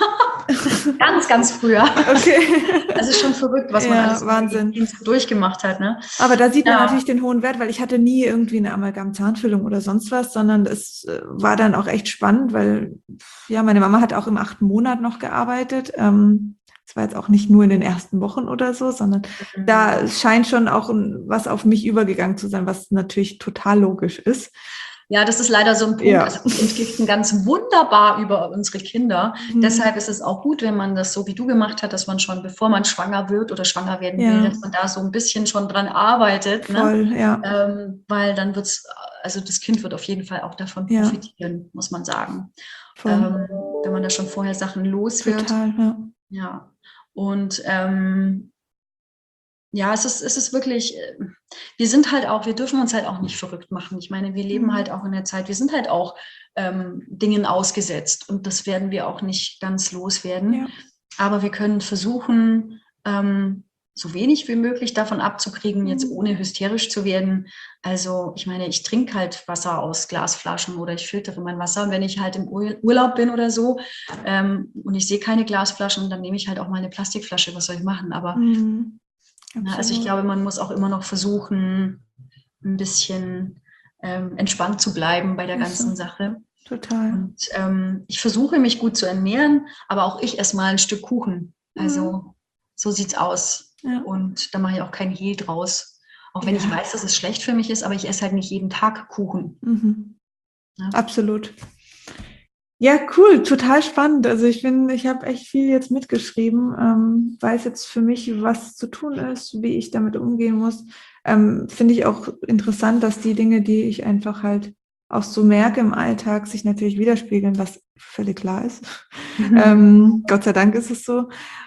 Ganz, ganz früher. Okay. Also schon verrückt, was man Ja, alles Wahnsinn. so durchgemacht hat. Ne? Aber da sieht man Ja. natürlich den hohen Wert, weil ich hatte nie irgendwie eine Amalgam-Zahnfüllung oder sonst was, sondern es äh, war dann auch echt spannend, weil ja, meine Mama hat auch im achten Monat noch gearbeitet. Ähm, das war jetzt auch nicht nur in den ersten Wochen oder so, sondern Mhm. da scheint schon auch ein, was auf mich übergegangen zu sein, was natürlich total logisch ist. Ja, das ist leider so ein Punkt. Ja. Also wir entgiften ganz wunderbar über unsere Kinder. Mhm. Deshalb ist es auch gut, wenn man das so wie du gemacht hat, dass man schon, bevor man schwanger wird oder schwanger werden Ja. will, dass man da so ein bisschen schon dran arbeitet. Voll, ne? ja. Ähm, weil dann wird's, also das Kind wird auf jeden Fall auch davon Ja. profitieren, muss man sagen. Voll. Ähm, wenn man da schon vorher Sachen los wird. Total, ja. Ja. Und ähm, ja, es ist, es ist wirklich, wir sind halt auch, wir dürfen uns halt auch nicht verrückt machen. Ich meine, wir leben Mhm. halt auch in der Zeit, wir sind halt auch ähm, Dingen ausgesetzt und das werden wir auch nicht ganz loswerden. Ja. Aber wir können versuchen, ähm, so wenig wie möglich davon abzukriegen, jetzt Mhm. ohne hysterisch zu werden. Also ich meine, ich trinke halt Wasser aus Glasflaschen oder ich filtere mein Wasser. Und wenn ich halt im Ur- Urlaub bin oder so ähm, und ich sehe keine Glasflaschen, dann nehme ich halt auch mal eine Plastikflasche. Was soll ich machen? Aber Mhm. na, also ich Absolut. glaube, man muss auch immer noch versuchen, ein bisschen ähm, entspannt zu bleiben bei der Ist ganzen so. Sache. Total. Und ähm, ich versuche mich gut zu ernähren, aber auch ich esse mal ein Stück Kuchen. Also Mhm. so sieht's aus. Ja. Und da mache ich auch kein Hehl draus. Auch wenn Ja. ich weiß, dass es schlecht für mich ist, aber ich esse halt nicht jeden Tag Kuchen. Mhm. Ja. Absolut. Ja, cool, total spannend. Also ich finde, ich habe echt viel jetzt mitgeschrieben, ähm, weiß jetzt für mich, was zu tun ist, wie ich damit umgehen muss. Ähm, finde ich auch interessant, dass die Dinge, die ich einfach halt auch so merke im Alltag, sich natürlich widerspiegeln, was völlig klar ist. ähm, Gott sei Dank ist es so.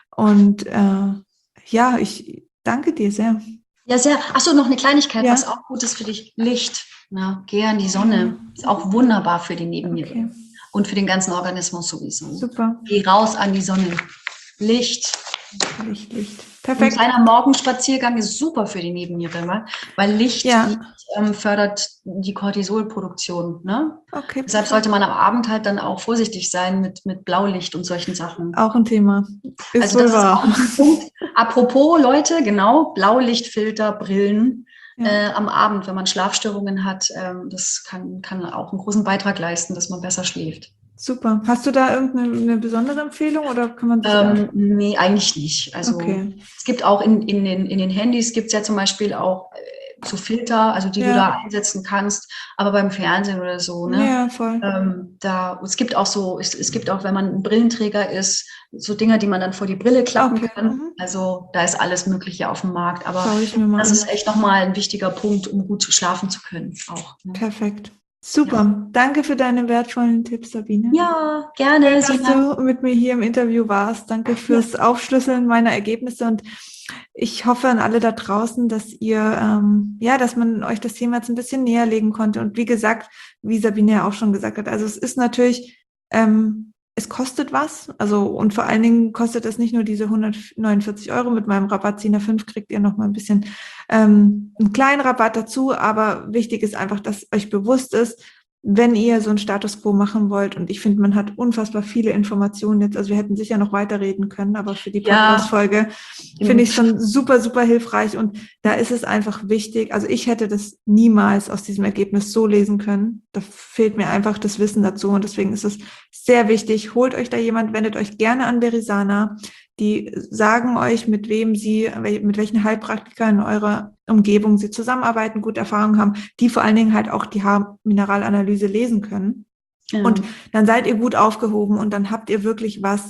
Und äh, ja, ich danke dir sehr. Ja, sehr. Achso, noch eine Kleinigkeit, Ja. was auch gut ist für dich. Licht. Na, geh an die Sonne. Ist auch wunderbar für die Nebenniere. Okay. Und für den ganzen Organismus sowieso. Super. Geh raus an die Sonne. Licht. Licht, Licht. Ein Perfekt. kleiner Morgenspaziergang ist super für die Nebenniere, ne? Weil Licht, Ja. Licht ähm, fördert die Cortisolproduktion. Ne? Okay. Deshalb sollte man am Abend halt dann auch vorsichtig sein mit, mit Blaulicht und solchen Sachen. Auch ein Thema. Ist Also wohl das ist wahr. auch ein Punkt. Apropos Leute, genau, Blaulichtfilter, Brillen Ja. äh, am Abend, wenn man Schlafstörungen hat, ähm, das kann, kann auch einen großen Beitrag leisten, dass man besser schläft. Super. Hast du da irgendeine eine besondere Empfehlung oder kann man sich da? Ähm, nee, eigentlich nicht. Also Okay. es gibt auch in, in, den, in den Handys gibt es ja zum Beispiel auch äh, so Filter, also die du Ja. da einsetzen kannst, aber beim Fernsehen oder so, ne? Ja, voll. Ähm, da, es gibt auch so, es, es gibt auch, wenn man ein Brillenträger ist, so Dinger, die man dann vor die Brille klappen Okay. kann. Mhm. Also da ist alles Mögliche auf dem Markt. Aber Schau ich mir mal das an. ist echt nochmal ein wichtiger Punkt, um gut schlafen zu können. Auch, ne? Perfekt. Super. Ja. Danke für deine wertvollen Tipps, Sabine. Ja, gerne. Dass Sina. du mit mir hier im Interview warst. Danke fürs Aufschlüsseln meiner Ergebnisse und ich hoffe an alle da draußen, dass ihr, ähm, ja, dass man euch das Thema jetzt ein bisschen näher legen konnte. Und wie gesagt, wie Sabine ja auch schon gesagt hat, also es ist natürlich, ähm, es kostet was. Also, und vor allen Dingen kostet es nicht nur diese hundertneunundvierzig Euro. Mit meinem Rabatt Sina fünf kriegt ihr noch mal ein bisschen, ähm, einen kleinen Rabatt dazu. Aber wichtig ist einfach, dass euch bewusst ist, wenn ihr so einen Status Quo machen wollt, und ich finde, man hat unfassbar viele Informationen jetzt, also wir hätten sicher noch weiterreden können, aber für die Podcast-Folge Ja. finde ich es schon super, super hilfreich und da ist es einfach wichtig, also ich hätte das niemals aus diesem Ergebnis so lesen können, da fehlt mir einfach das Wissen dazu und deswegen ist es sehr wichtig, holt euch da jemand, wendet euch gerne an Verisana, die sagen euch, mit wem sie, mit welchen Heilpraktikern in eurer Umgebung sie zusammenarbeiten, gute Erfahrungen haben, die vor allen Dingen halt auch die Haarmineralanalyse lesen können. Ja. Und dann seid ihr gut aufgehoben und dann habt ihr wirklich was,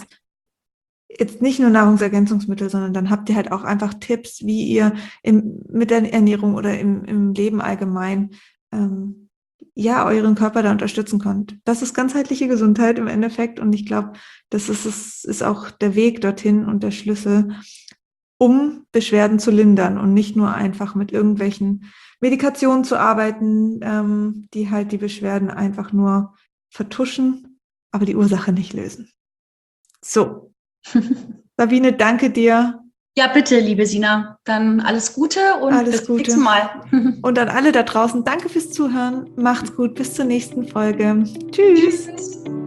jetzt nicht nur Nahrungsergänzungsmittel, sondern dann habt ihr halt auch einfach Tipps, wie ihr im, mit der Ernährung oder im, im Leben allgemein ähm, ja, euren Körper da unterstützen könnt. Das ist ganzheitliche Gesundheit im Endeffekt und ich glaube, das ist, ist, ist auch der Weg dorthin und der Schlüssel, um Beschwerden zu lindern und nicht nur einfach mit irgendwelchen Medikationen zu arbeiten, ähm, die halt die Beschwerden einfach nur vertuschen, aber die Ursache nicht lösen. So, Sabine, danke dir. Ja, bitte, liebe Sina. Dann alles Gute und alles bis zum Gute. nächsten Mal. Und an alle da draußen, danke fürs Zuhören. Macht's gut, bis zur nächsten Folge. Tschüss. Tschüss.